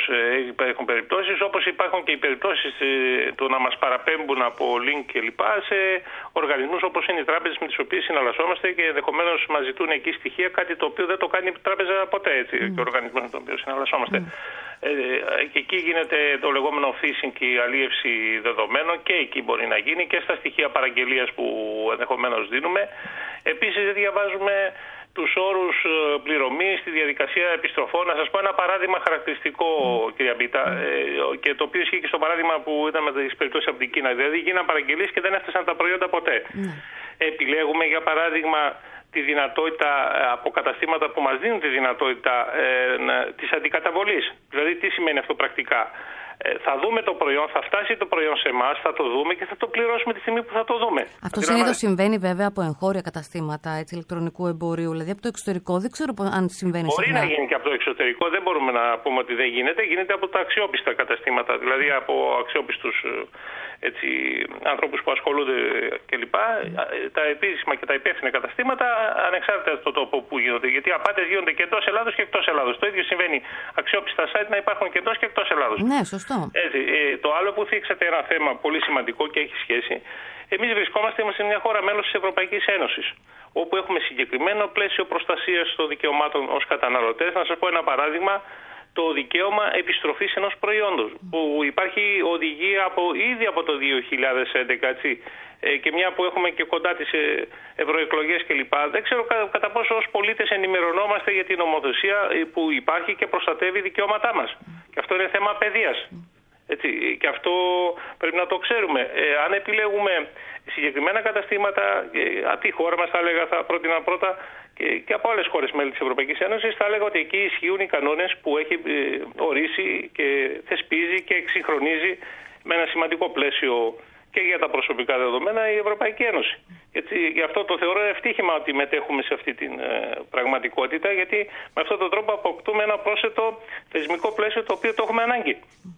υπάρχουν περιπτώσεις, όπως υπάρχουν και οι περιπτώσεις του να μας παραπέμπουν από link κλπ. Σε οργανισμούς όπως είναι οι τράπεζες με τις οποίες συναλλασσόμαστε και ενδεχομένως μας ζητούν εκεί στοιχεία, κάτι το οποίο δεν το κάνει η τράπεζα ποτέ, έτσι, mm. και ο οργανισμός με τον οποίο συναλλασσόμαστε. Mm. Ε, και εκεί γίνεται το λεγόμενο phishing και η αλίευση δεδομένων, και εκεί μπορεί να γίνει και στα στοιχεία παραγγελίας που ενδεχομένως δίνουμε. Επίσης δεν διαβάζουμε τους όρους πληρωμής, τη διαδικασία επιστροφών. Να σας πω ένα παράδειγμα χαρακτηριστικό, mm. κυρία Μπίτα, mm. ε, και το οποίο ισχύει και στο παράδειγμα που είδαμε τις περιπτώσεις από την Κίνα. Δηλαδή γίναν παραγγελίες και δεν έφτασαν τα προϊόντα ποτέ. Mm. Επιλέγουμε για παράδειγμα τη δυνατότητα από καταστήματα που μας δίνουν τη δυνατότητα ε, της αντικαταβολής. Δηλαδή τι σημαίνει αυτό πρακτικά. Ε, θα δούμε το προϊόν, θα φτάσει το προϊόν σε εμάς, θα το δούμε και θα το πληρώσουμε τη στιγμή που θα το δούμε. Αυτό συνήθως συμβαίνει βέβαια από εγχώρια καταστήματα, έτσι, ηλεκτρονικού εμπορίου, δηλαδή από το εξωτερικό. Δεν ξέρω αν συμβαίνει. Μπορεί συχνά. να γίνει και από το εξωτερικό, δεν μπορούμε να πούμε ότι δεν γίνεται. Γίνεται από τα αξιόπιστα καταστήματα, δηλαδή από αξιόπιστους έτσι, ανθρώπους που ασχολούνται κλπ. Mm. Τα επίσημα και τα υπεύθυνα καταστήματα, ανεξάρτητα από το τόπο που γίνονται. Γιατί οι απάτες γίνονται και εντός Ελλάδος και εκτός Ελλάδος. Το ίδιο συμβαίνει αξιόπιστα site να υπάρχουν και εντός και εκτός Ελλάδος. Ναι, σωστό. Έτσι, ε, το άλλο που θίξατε ένα θέμα πολύ σημαντικό και έχει σχέση. Εμείς βρισκόμαστε σε μια χώρα μέλος της Ευρωπαϊκής Ένωσης, όπου έχουμε συγκεκριμένο πλαίσιο προστασίας των δικαιωμάτων ως καταναλωτές. Να σας πω ένα παράδειγμα. Το δικαίωμα επιστροφής ενός προϊόντος, που υπάρχει οδηγία από, ήδη από το δύο χιλιάδες έντεκα, έτσι, και μια που έχουμε και κοντά τις ευρωεκλογές κλπ. Δεν ξέρω κατά, κατά πόσο ως πολίτες ενημερωνόμαστε για την νομοθεσία που υπάρχει και προστατεύει δικαιώματά μας. Και αυτό είναι θέμα παιδείας. Έτσι, και αυτό πρέπει να το ξέρουμε. Ε, αν επιλέγουμε συγκεκριμένα καταστήματα, ε, από τη χώρα μας θα έλεγα, θα πρότεινα πρώτα και, και από άλλες χώρες μέλη της Ευρωπαϊκής Ένωσης, θα έλεγα ότι εκεί ισχύουν οι κανόνες που έχει ε, ορίσει και θεσπίζει και εξυγχρονίζει με ένα σημαντικό πλαίσιο και για τα προσωπικά δεδομένα η Ευρωπαϊκή Ένωση. Έτσι, γι' αυτό το θεωρώ ευτύχημα ότι μετέχουμε σε αυτή την ε, πραγματικότητα, γιατί με αυτόν τον τρόπο αποκτούμε ένα πρόσθετο θεσμικό πλαίσιο το οποίο το έχουμε ανάγκη.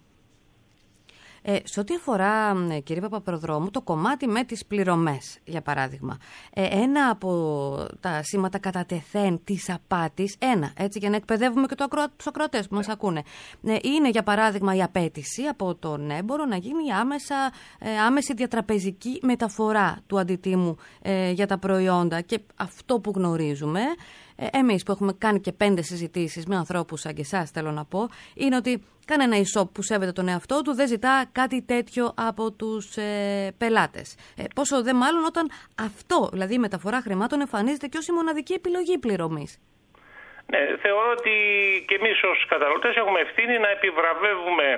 Ε, σε ό,τι αφορά, κύριε Παπαπροδρόμου, το κομμάτι με τις πληρωμές, για παράδειγμα, ε, ένα από τα σήματα κατά τεθέν της απάτης, ένα, έτσι, για να εκπαιδεύουμε και το ακρο... τους ακροατές που μας ακούνε, ε, είναι, για παράδειγμα, η απέτηση από τον έμπορο να γίνει άμεσα, ε, άμεση διατραπεζική μεταφορά του αντιτίμου ε, για τα προϊόντα. Και αυτό που γνωρίζουμε, ε, εμείς που έχουμε κάνει και πέντε συζητήσεις με ανθρώπους σαν και εσάς, θέλω να πω, είναι ότι κανένα e-shop που σέβεται τον εαυτό του δεν ζητά κάτι τέτοιο από τους ε, πελάτες. Ε, πόσο δε μάλλον όταν αυτό, δηλαδή η μεταφορά χρημάτων, εμφανίζεται και ως η μοναδική επιλογή πληρωμής. Ναι, θεωρώ ότι και εμείς ως καταναλωτές έχουμε ευθύνη να επιβραβεύουμε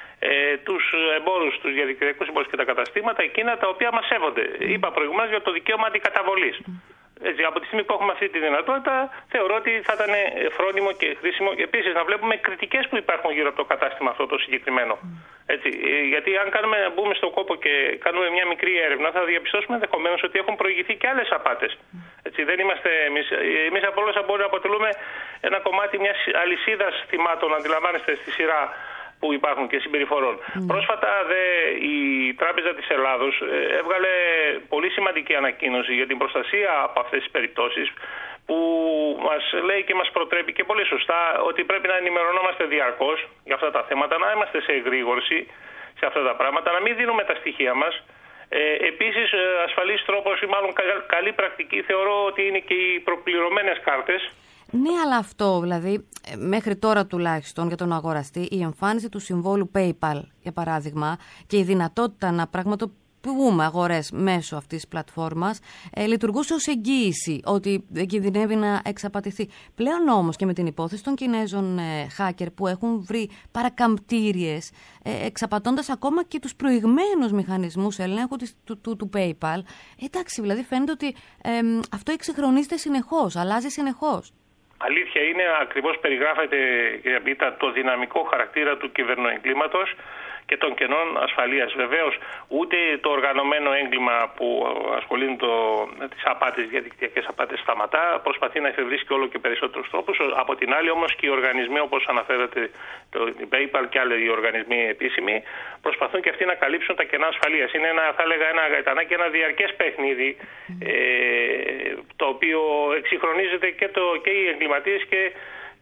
ε, τους εμπόρους, τους διαδικτυακούς εμπόρους και τα καταστήματα, εκείνα τα οποία μας σέβονται. Mm. Είπα προηγουμένως για το δικαίωμα αντικαταβολής. Mm. Έτσι, από τη στιγμή που έχουμε αυτή τη δυνατότητα, θεωρώ ότι θα ήταν φρόνιμο και χρήσιμο. Επίσης, να βλέπουμε κριτικές που υπάρχουν γύρω από το κατάστημα αυτό το συγκεκριμένο. Έτσι, γιατί αν κάνουμε, μπούμε στον κόπο και κάνουμε μια μικρή έρευνα, θα διαπιστώσουμε ενδεχομένως ότι έχουν προηγηθεί και άλλες απάτες. Έτσι, δεν είμαστε εμείς. Εμείς από όλα μπορούμε να αποτελούμε ένα κομμάτι μιας αλυσίδας θυμάτων, αντιλαμβάνεστε, στη σειρά που υπάρχουν και συμπεριφορών. Mm. Πρόσφατα δε, η Τράπεζα της Ελλάδος έβγαλε πολύ σημαντική ανακοίνωση για την προστασία από αυτές τις περιπτώσεις, που μας λέει και μας προτρέπει και πολύ σωστά ότι πρέπει να ενημερωνόμαστε διαρκώς για αυτά τα θέματα, να είμαστε σε εγρήγορση σε αυτά τα πράγματα, να μην δίνουμε τα στοιχεία μας. Ε, επίσης, ασφαλής τρόπος ή μάλλον καλή πρακτική θεωρώ ότι είναι και οι προπληρωμένες κάρτες. Ναι, αλλά αυτό, δηλαδή, μέχρι τώρα τουλάχιστον για τον αγοραστή, η εμφάνιση του συμβόλου PayPal, για παράδειγμα, και η δυνατότητα να πραγματοποιούμε αγορές μέσω αυτής της πλατφόρμας, ε, λειτουργούσε ως εγγύηση ότι δεν κινδυνεύει να εξαπατηθεί. Πλέον όμως και με την υπόθεση των Κινέζων ε, hacker που έχουν βρει παρακαμπτήριες, ε, εξαπατώντας ακόμα και τους προηγμένους μηχανισμούς ελέγχου της, του, του, του PayPal, εντάξει, δηλαδή φαίνεται ότι ε, αυτό εξυγχρονίζεται συνεχώς, αλλάζει συνεχώς. Αλήθεια είναι, ακριβώς περιγράφεται, κύριε Μπίτα, το δυναμικό χαρακτήρα του κυβερνοεγκλήματος και των κενών ασφαλείας. Βεβαίως, ούτε το οργανωμένο έγκλημα που ασχολείται το, τις απάτες, διαδικτυακές απάτες, σταματά. Προσπαθεί να εφευρίσκει όλο και περισσότερους τρόπους. Από την άλλη, όμως, και οι οργανισμοί, όπως αναφέρατε, το PayPal και άλλοι οι οργανισμοί επίσημοι, προσπαθούν και αυτοί να καλύψουν τα κενά ασφαλείας. Είναι ένα, θα έλεγα, ένα γαϊτανάκι, ένα διαρκές παιχνίδι, ε, το οποίο εξυγχρονίζεται και, το, και οι εγκληματίες και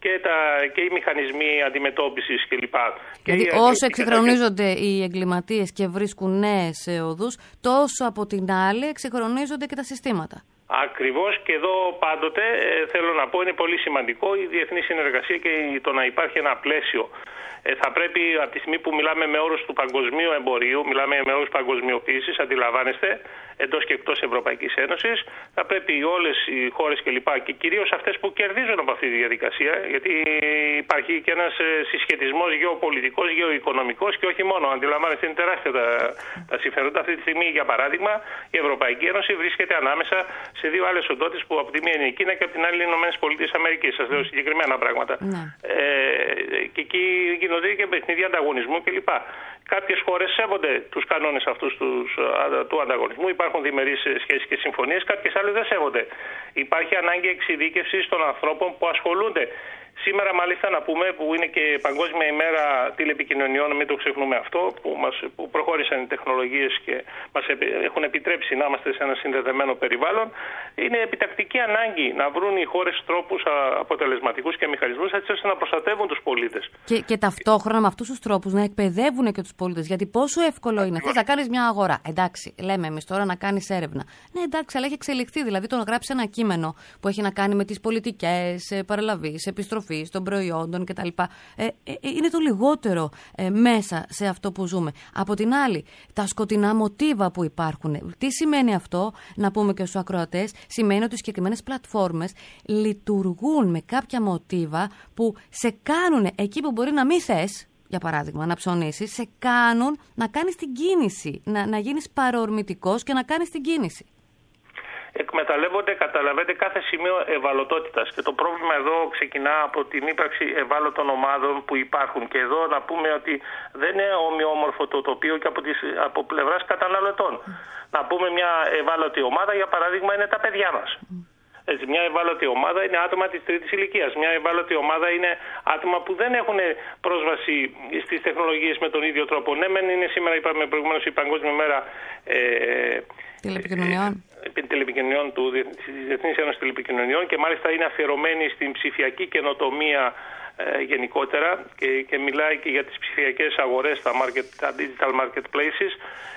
και, τα, και οι μηχανισμοί αντιμετώπισης κλπ. Δηλαδή και όσο εξυγχρονίζονται οι εγκληματίες και βρίσκουν νέες οδούς, τόσο από την άλλη εξυγχρονίζονται και τα συστήματα. Ακριβώς, και εδώ πάντοτε ε, θέλω να πω είναι πολύ σημαντικό η διεθνή συνεργασία και το να υπάρχει ένα πλαίσιο. Ε, θα πρέπει από τη στιγμή που μιλάμε με όρους του παγκοσμίου εμπορίου, μιλάμε με όρους παγκοσμιοποίησης, αντιλαμβάνεστε, εντός και εκτός Ευρωπαϊκής Ένωσης, θα πρέπει όλες οι χώρες κλπ. Και κυρίως αυτές που κερδίζουν από αυτή τη διαδικασία, γιατί υπάρχει και ένας συσχετισμός γεωπολιτικός, γεωοικονομικός και όχι μόνο. Αντιλαμβάνεστε, είναι τεράστια τα, τα συμφέροντα. Αυτή τη στιγμή, για παράδειγμα, η Ευρωπαϊκή Ένωση βρίσκεται ανάμεσα σε δύο άλλες οντότητες που από τη μία είναι η Κίνα και από την άλλη είναι οι Ηνωμένες Πολιτείες Αμερικής. Σας λέω συγκεκριμένα πράγματα. Ναι. Ε, και εκεί γίνονται και παιχνίδια ανταγωνισμού κλπ. Κάποιες χώρες σέβονται τους κανόνες αυτούς τους, του ανταγωνισμού. Υπάρχουν διμερείς σχέσεις και συμφωνίες, κάποιες άλλες δεν σέβονται. Υπάρχει ανάγκη εξειδίκευσης των ανθρώπων που ασχολούνται. Σήμερα, μάλιστα, να πούμε, που είναι και Παγκόσμια ημέρα τηλεπικοινωνιών, μην το ξεχνούμε αυτό, που, μας, που προχώρησαν οι τεχνολογίες και μας έχουν επιτρέψει να είμαστε σε ένα συνδεδεμένο περιβάλλον, είναι επιτακτική ανάγκη να βρουν οι χώρες τρόπους αποτελεσματικούς και μηχανισμούς έτσι ώστε να προστατεύουν τους πολίτες. Και, και ταυτόχρονα με αυτούς τους τρόπους να εκπαιδεύουν και τους πολίτες. Γιατί πόσο εύκολο είναι. Θες να κάνεις μια αγορά. Εντάξει, λέμε εμείς τώρα να κάνεις έρευνα. Ναι, εντάξει, αλλά έχει εξελιχθεί. Δηλαδή το να γράψει ένα κείμενο που έχει να κάνει με τις πολιτικές παραλαβείς, επιστροφή των προϊόντων κτλ. Ε, ε, είναι το λιγότερο ε, μέσα σε αυτό που ζούμε. Από την άλλη, τα σκοτεινά μοτίβα που υπάρχουν. Τι σημαίνει αυτό, να πούμε και στους ακροατές, σημαίνει ότι συγκεκριμένες πλατφόρμες λειτουργούν με κάποια μοτίβα που σε κάνουν εκεί που μπορεί να μην θες, για παράδειγμα, να ψωνίσεις, σε κάνουν να κάνεις την κίνηση, να, να γίνεις παρορμητικός και να κάνεις την κίνηση. Εκμεταλλεύονται, καταλαβαίνετε, κάθε σημείο ευαλωτότητας. Και το πρόβλημα εδώ ξεκινά από την ύπαρξη ευάλωτων ομάδων που υπάρχουν. Και εδώ να πούμε ότι δεν είναι ομοιόμορφο το τοπίο και από, τις, από πλευράς καταναλωτών. Mm. Να πούμε μια ευάλωτη ομάδα, για παράδειγμα, είναι τα παιδιά μας. Mm. Έτσι, μια ευάλωτη ομάδα είναι άτομα της τρίτης ηλικίας. Μια ευάλωτη ομάδα είναι άτομα που δεν έχουν πρόσβαση στις τεχνολογίες με τον ίδιο τρόπο. Ναι, μεν είναι σήμερα, είπαμε προηγουμένως, η Παγκόσμια Μέρα ε, τηλεπικοινωνιών. Ε, τηλεπικοινωνιών του Διεθνής Ένωσης Τηλεπικοινωνιών και μάλιστα είναι αφιερωμένη στην ψηφιακή καινοτομία ε, γενικότερα και, και μιλάει και για τις ψηφιακές αγορές, τα, market, τα digital marketplaces,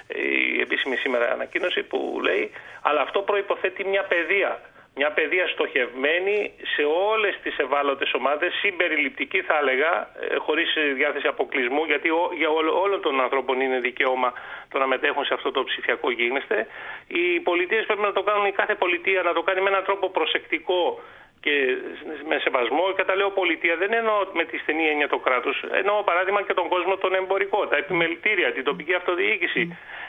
η επίσημη σήμερα ανακοίνωση που λέει, αλλά αυτό προϋποθέτει μια παιδεία. Μια παιδεία στοχευμένη σε όλες τις ευάλωτες ομάδες, συμπεριληπτική θα έλεγα, χωρίς διάθεση αποκλεισμού, γιατί για όλων των ανθρώπων είναι δικαίωμα το να μετέχουν σε αυτό το ψηφιακό γίγνεσθε. Οι πολιτείες πρέπει να το κάνουν, η κάθε πολιτεία να το κάνει με έναν τρόπο προσεκτικό και με σεβασμό. Και κατά λέω πολιτεία δεν εννοώ με τη στενή έννοια το κράτος, εννοώ παράδειγμα και τον κόσμο τον εμπορικό, τα επιμελητήρια, την τοπική αυτοδιοίκηση,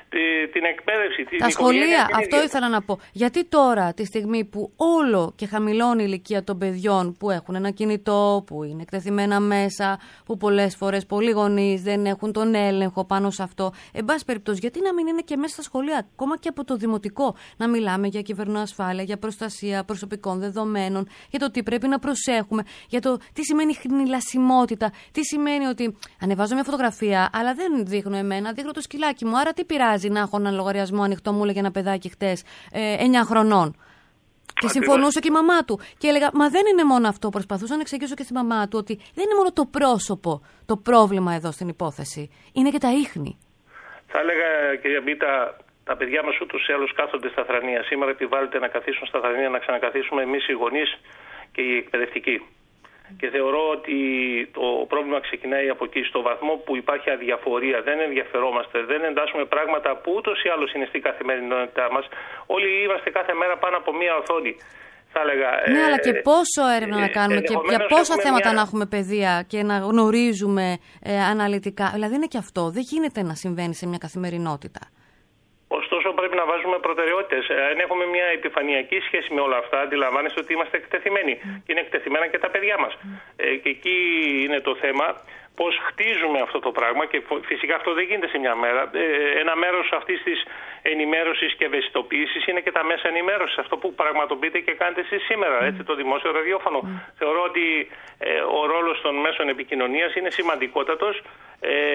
την εκπαίδευση, την τα σχολεία, αυτό ήθελα να πω. Γιατί τώρα, τη στιγμή που όλο και χαμηλώνει η ηλικία των παιδιών που έχουν ένα κινητό, που είναι εκτεθειμένα μέσα, που πολλές φορές πολλοί γονείς δεν έχουν τον έλεγχο πάνω σε αυτό. Εν πάση περιπτώσει, γιατί να μην είναι και μέσα στα σχολεία, ακόμα και από το δημοτικό, να μιλάμε για κυβερνοασφάλεια, για προστασία προσωπικών δεδομένων, για το τι πρέπει να προσέχουμε, για το τι σημαίνει χνηλασιμότητα, τι σημαίνει ότι ανεβάζω μια φωτογραφία, αλλά δεν δείχνω εμένα, δείχνω το σκυλάκι μου. Άρα τι πειράζει να έχω έναν λογαριασμό ανοιχτό, μου έλεγε ένα παιδάκι χτες ε, εννιά χρονών. Και συμφωνούσε και η μαμά του. Και έλεγα, μα δεν είναι μόνο αυτό. Προσπαθούσα να εξηγήσω και στη μαμά του ότι δεν είναι μόνο το πρόσωπο το πρόβλημα εδώ στην υπόθεση. Είναι και τα ίχνη. Θα έλεγα, κυρία Μπίτα, τα παιδιά μας ούτως ή άλλως κάθονται στα θρανία. Σήμερα επιβάλλεται να καθίσουν στα θρανία, να ξανακαθίσουμε εμείς οι γονείς και οι εκπαιδευτικοί. Και θεωρώ ότι το πρόβλημα ξεκινάει από εκεί, στο βαθμό που υπάρχει αδιαφορία, δεν ενδιαφερόμαστε, δεν εντάσσουμε πράγματα που ούτως ή άλλως είναι στην καθημερινότητά μας. Όλοι είμαστε κάθε μέρα πάνω από μία οθόνη. Θα έλεγα, ναι, ε, αλλά και πόσο έρευνα ε, να κάνουμε και για πόσα θέματα μια... να έχουμε παιδεία και να γνωρίζουμε ε, αναλυτικά. Δηλαδή είναι και αυτό. Δεν γίνεται να συμβαίνει σε μια καθημερινότητα. Ωστόσο, πρέπει να βάζουμε προτεραιότητες. Αν έχουμε μια επιφανειακή σχέση με όλα αυτά, αντιλαμβάνεστε ότι είμαστε εκτεθειμένοι. Mm. Και είναι εκτεθειμένα και τα παιδιά μας. Mm. Ε, και εκεί είναι το θέμα. Πώς χτίζουμε αυτό το πράγμα, και φυσικά αυτό δεν γίνεται σε μια μέρα. Ε, ένα μέρος αυτής της ενημέρωσης και ευαισθητοποίησης είναι και τα μέσα ενημέρωσης. Αυτό που πραγματοποιείτε και κάνετε εσείς σήμερα, έτσι, το δημόσιο ραδιόφωνο. Mm. Θεωρώ ότι ε, ο ρόλος των μέσων επικοινωνίας είναι σημαντικότατος. Ε,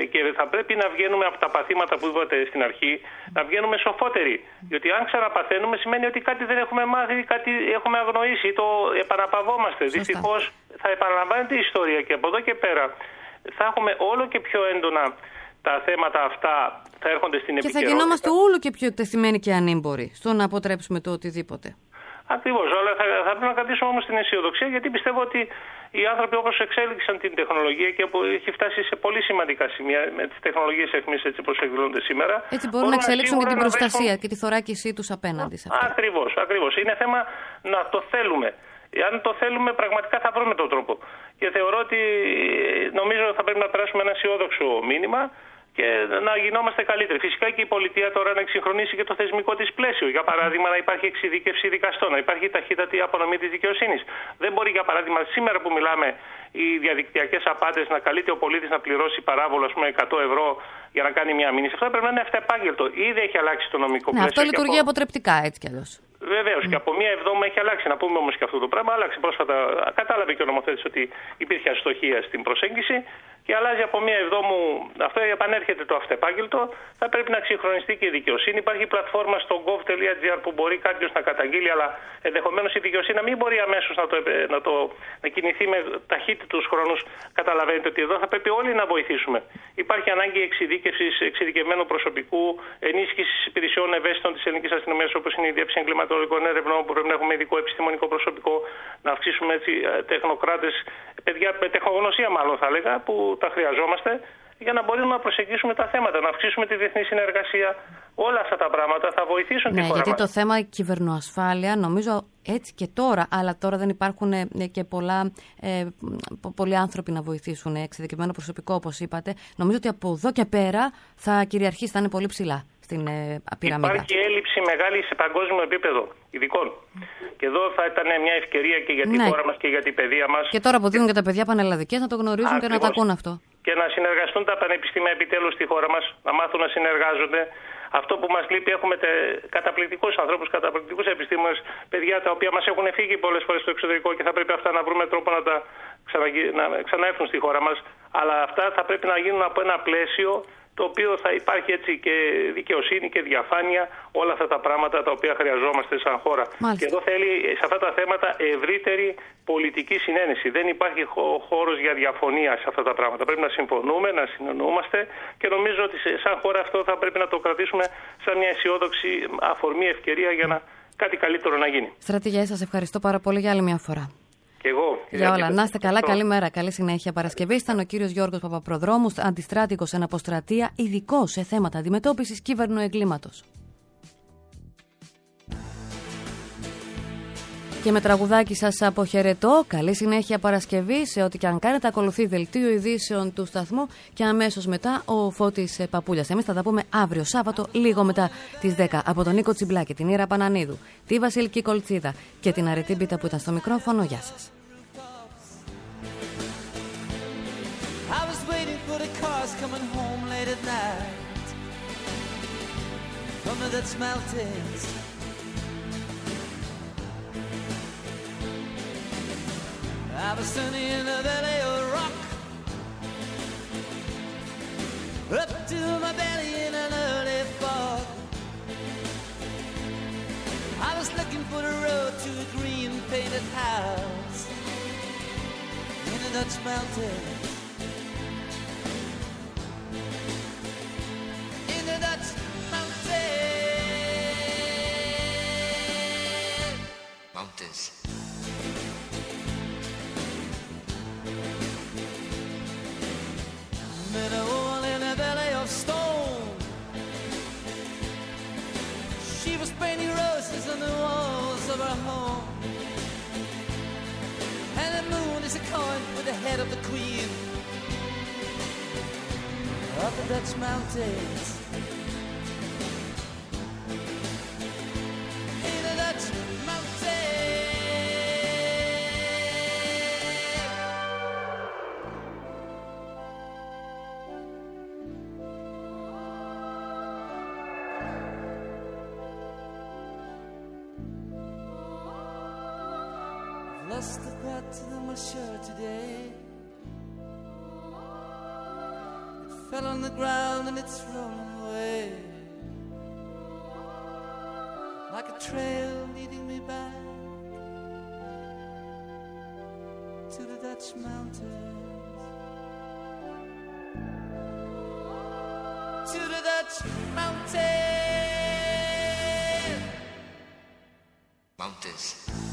και θα πρέπει να βγαίνουμε από τα παθήματα που είπατε στην αρχή, να βγαίνουμε σοφότεροι. Διότι αν ξαναπαθαίνουμε σημαίνει ότι κάτι δεν έχουμε μάθει, κάτι έχουμε αγνοήσει ή το επαναπαυόμαστε. Δυστυχώς θα επαναλαμβάνεται η ιστορία και από εδώ και πέρα θα έχουμε όλο και πιο έντονα τα θέματα αυτά, θα έρχονται στην επικαιρότητα. Και θα γινόμαστε όλο και πιο εκτεθειμένοι και ανήμποροι στο να αποτρέψουμε το οτιδήποτε. Ακριβώς, αλλά θα, θα πρέπει να κρατήσουμε όμως την αισιοδοξία, γιατί πιστεύω ότι οι άνθρωποι όπως εξέλιξαν την τεχνολογία και που έχει φτάσει σε πολύ σημαντικά σημεία με τις τεχνολογίες εχμής έτσι όπως εκδηλώνονται σήμερα. Έτσι μπορούν να εξελίξουν και την προστασία βρέχουν... και τη θωράκισή τους απέναντι σε αυτό. Ακριβώς, ακριβώς. Είναι θέμα να το θέλουμε. Αν το θέλουμε, πραγματικά θα βρούμε τον τρόπο. Και θεωρώ ότι νομίζω θα πρέπει να περάσουμε ένα αισιόδοξο μήνυμα και να γινόμαστε καλύτεροι. Φυσικά και η πολιτεία τώρα να εξυγχρονίσει και το θεσμικό της πλαίσιο. Για παράδειγμα, να υπάρχει εξειδίκευση δικαστών, να υπάρχει ταχύτατη απονομή της δικαιοσύνης. Δεν μπορεί, για παράδειγμα, σήμερα που μιλάμε, οι διαδικτυακές απάτες να καλείται ο πολίτης να πληρώσει παράβολο, ας πούμε, εκατό ευρώ για να κάνει μια μήνυση. Αυτό πρέπει να είναι αυτεπάγγελτο. Ήδη έχει αλλάξει το νομικό ναι, πλαίσιο. Αυτό λειτουργεί από... αποτρεπτικά έτσι κι αλλιώς. Βεβαίως, mm. και από μία εβδόμου έχει αλλάξει. Να πούμε όμως και αυτό το πράγμα. Άλλαξε πρόσφατα. Κατάλαβε και ο νομοθέτης ότι υπήρχε αστοχία στην προσέγγιση και αλλάζει από μία εβδόμου. Αυτό επανέρχεται το αυτεπάγγελτο. Θα πρέπει να εξυγχρονιστεί και η δικαιοσύνη. Υπάρχει πλατφόρμα στο gov τελεία gr που μπορεί κάποιος να καταγγείλει, αλλά ενδεχομένως η δικαιοσύνη να μην μπορεί αμέσως να, το, να, το, να κινηθεί με ταχύτητους χρόνους. Καταλαβαίνετε ότι εδώ θα πρέπει όλοι να βοηθήσουμε. Υπάρχει ανάγκη εξειδίκευσης, εξειδικευμένου προσωπικού, ενίσχυσης υπηρεσιών ευαίσθητων της ελληνικής αστυνομίας, όπως είναι η διεύθυνση εγκληματολογικών έρευνων, που πρέπει να έχουμε ειδικό επιστημονικό προσωπικό, να αυξήσουμε έτσι, τεχνοκράτες, παιδιά με τεχνογνωσία μάλλον θα έλεγα, που τα χρειαζόμαστε, για να μπορούμε να προσεγγίσουμε τα θέματα, να αυξήσουμε τη διεθνή συνεργασία. Όλα αυτά τα πράγματα θα βοηθήσουν ναι, τη χώρα γιατί μας. το θέμα κυβερνοασφάλεια, νομίζω έτσι και τώρα, αλλά τώρα δεν υπάρχουν ε, και πολλά, ε, πολλοί άνθρωποι να βοηθήσουν, εξειδικευμένο προσωπικό όπως είπατε. Νομίζω ότι από εδώ και πέρα θα κυριαρχήσει, θα είναι πολύ ψηλά στην ε, πυραμίδα. Υπάρχει έλλειψη μεγάλη σε παγκόσμιο επίπεδο ειδικών. Και εδώ θα ήταν μια ευκαιρία και για τη ναι. χώρα μας και για την παιδεία μας. Και τώρα που δίνουν και τα παιδιά πανελλαδικές να το γνωρίζουν Ακριβώς. και να τα ακούν αυτό. Και να συνεργαστούν τα πανεπιστήμια επιτέλους στη χώρα μας, να μάθουν να συνεργάζονται. Αυτό που μας λείπει, έχουμε τε... καταπληκτικούς ανθρώπους, καταπληκτικούς επιστήμονες, παιδιά τα οποία μας έχουν φύγει πολλές φορές στο εξωτερικό και θα πρέπει αυτά να βρούμε τρόπο να τα ξαναγι... να ξαναέρθουν στη χώρα μας. Αλλά αυτά θα πρέπει να γίνουν από ένα πλαίσιο το οποίο θα υπάρχει έτσι και δικαιοσύνη και διαφάνεια, όλα αυτά τα πράγματα τα οποία χρειαζόμαστε σαν χώρα. Μάλιστα. Και εδώ θέλει σε αυτά τα θέματα ευρύτερη πολιτική συνένεση. Δεν υπάρχει χώρος για διαφωνία σε αυτά τα πράγματα. Πρέπει να συμφωνούμε, να συνεννοούμαστε και νομίζω ότι σαν χώρα αυτό θα πρέπει να το κρατήσουμε σαν μια αισιόδοξη αφορμή, ευκαιρία για να κάτι καλύτερο να γίνει. Στρατηγέ, σας ευχαριστώ πάρα πολύ για άλλη μια φορά. Και εγώ. Για όλα. Να είστε καλά, καλή μέρα, καλή συνέχεια. Παρασκευή ήταν ο κύριος Γιώργος Παπαπροδρόμου, αντιστράτηγος σε αποστρατεία, ειδικό σε θέματα αντιμετώπισης κυβερνοεγκλήματος. Και με τραγουδάκι σας αποχαιρετώ. Καλή συνέχεια Παρασκευή σε ό,τι και αν κάνετε. Ακολουθεί δελτίο ειδήσεων του σταθμού και αμέσως μετά ο Φώτης Παπούλιας. Εμείς θα τα πούμε αύριο Σάββατο, λίγο μετά τις δέκα. Από τον Νίκο Τσιμπλάκη, την Ήρα Πανανίδου, τη Βασιλική Κολτσίδα και την Αρετή Μπίτα που ήταν στο μικρόφωνο. Γεια σας. I was standing in the valley of rock, up to my belly in an early fog. I was looking for the road to a green painted house in the Dutch mountains, in the Dutch mountains, mountains. Met a woman in a valley of stone. She was painting roses on the walls of her home. And the moon is a coin with the head of the queen of the Dutch mountains. In the Dutch mountains. Lost the pattern of my shirt today. It fell on the ground and it's rolling away like a trail leading me back to the Dutch mountains, to the Dutch mountains, mountains.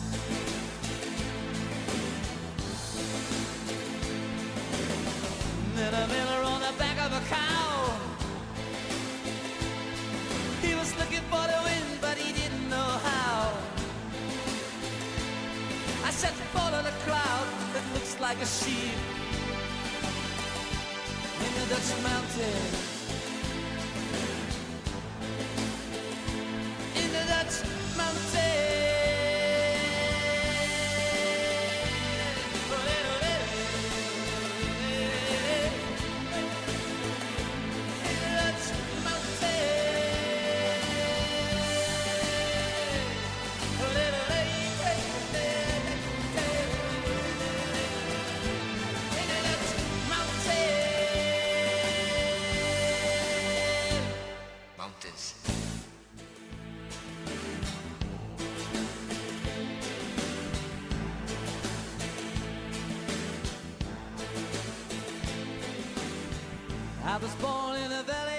Met a miller on the back of a cow. He was looking for the wind, but he didn't know how. I said, follow the cloud that looks like a sheep in the Dutch mountains, in the Dutch mountains. I was born in a valley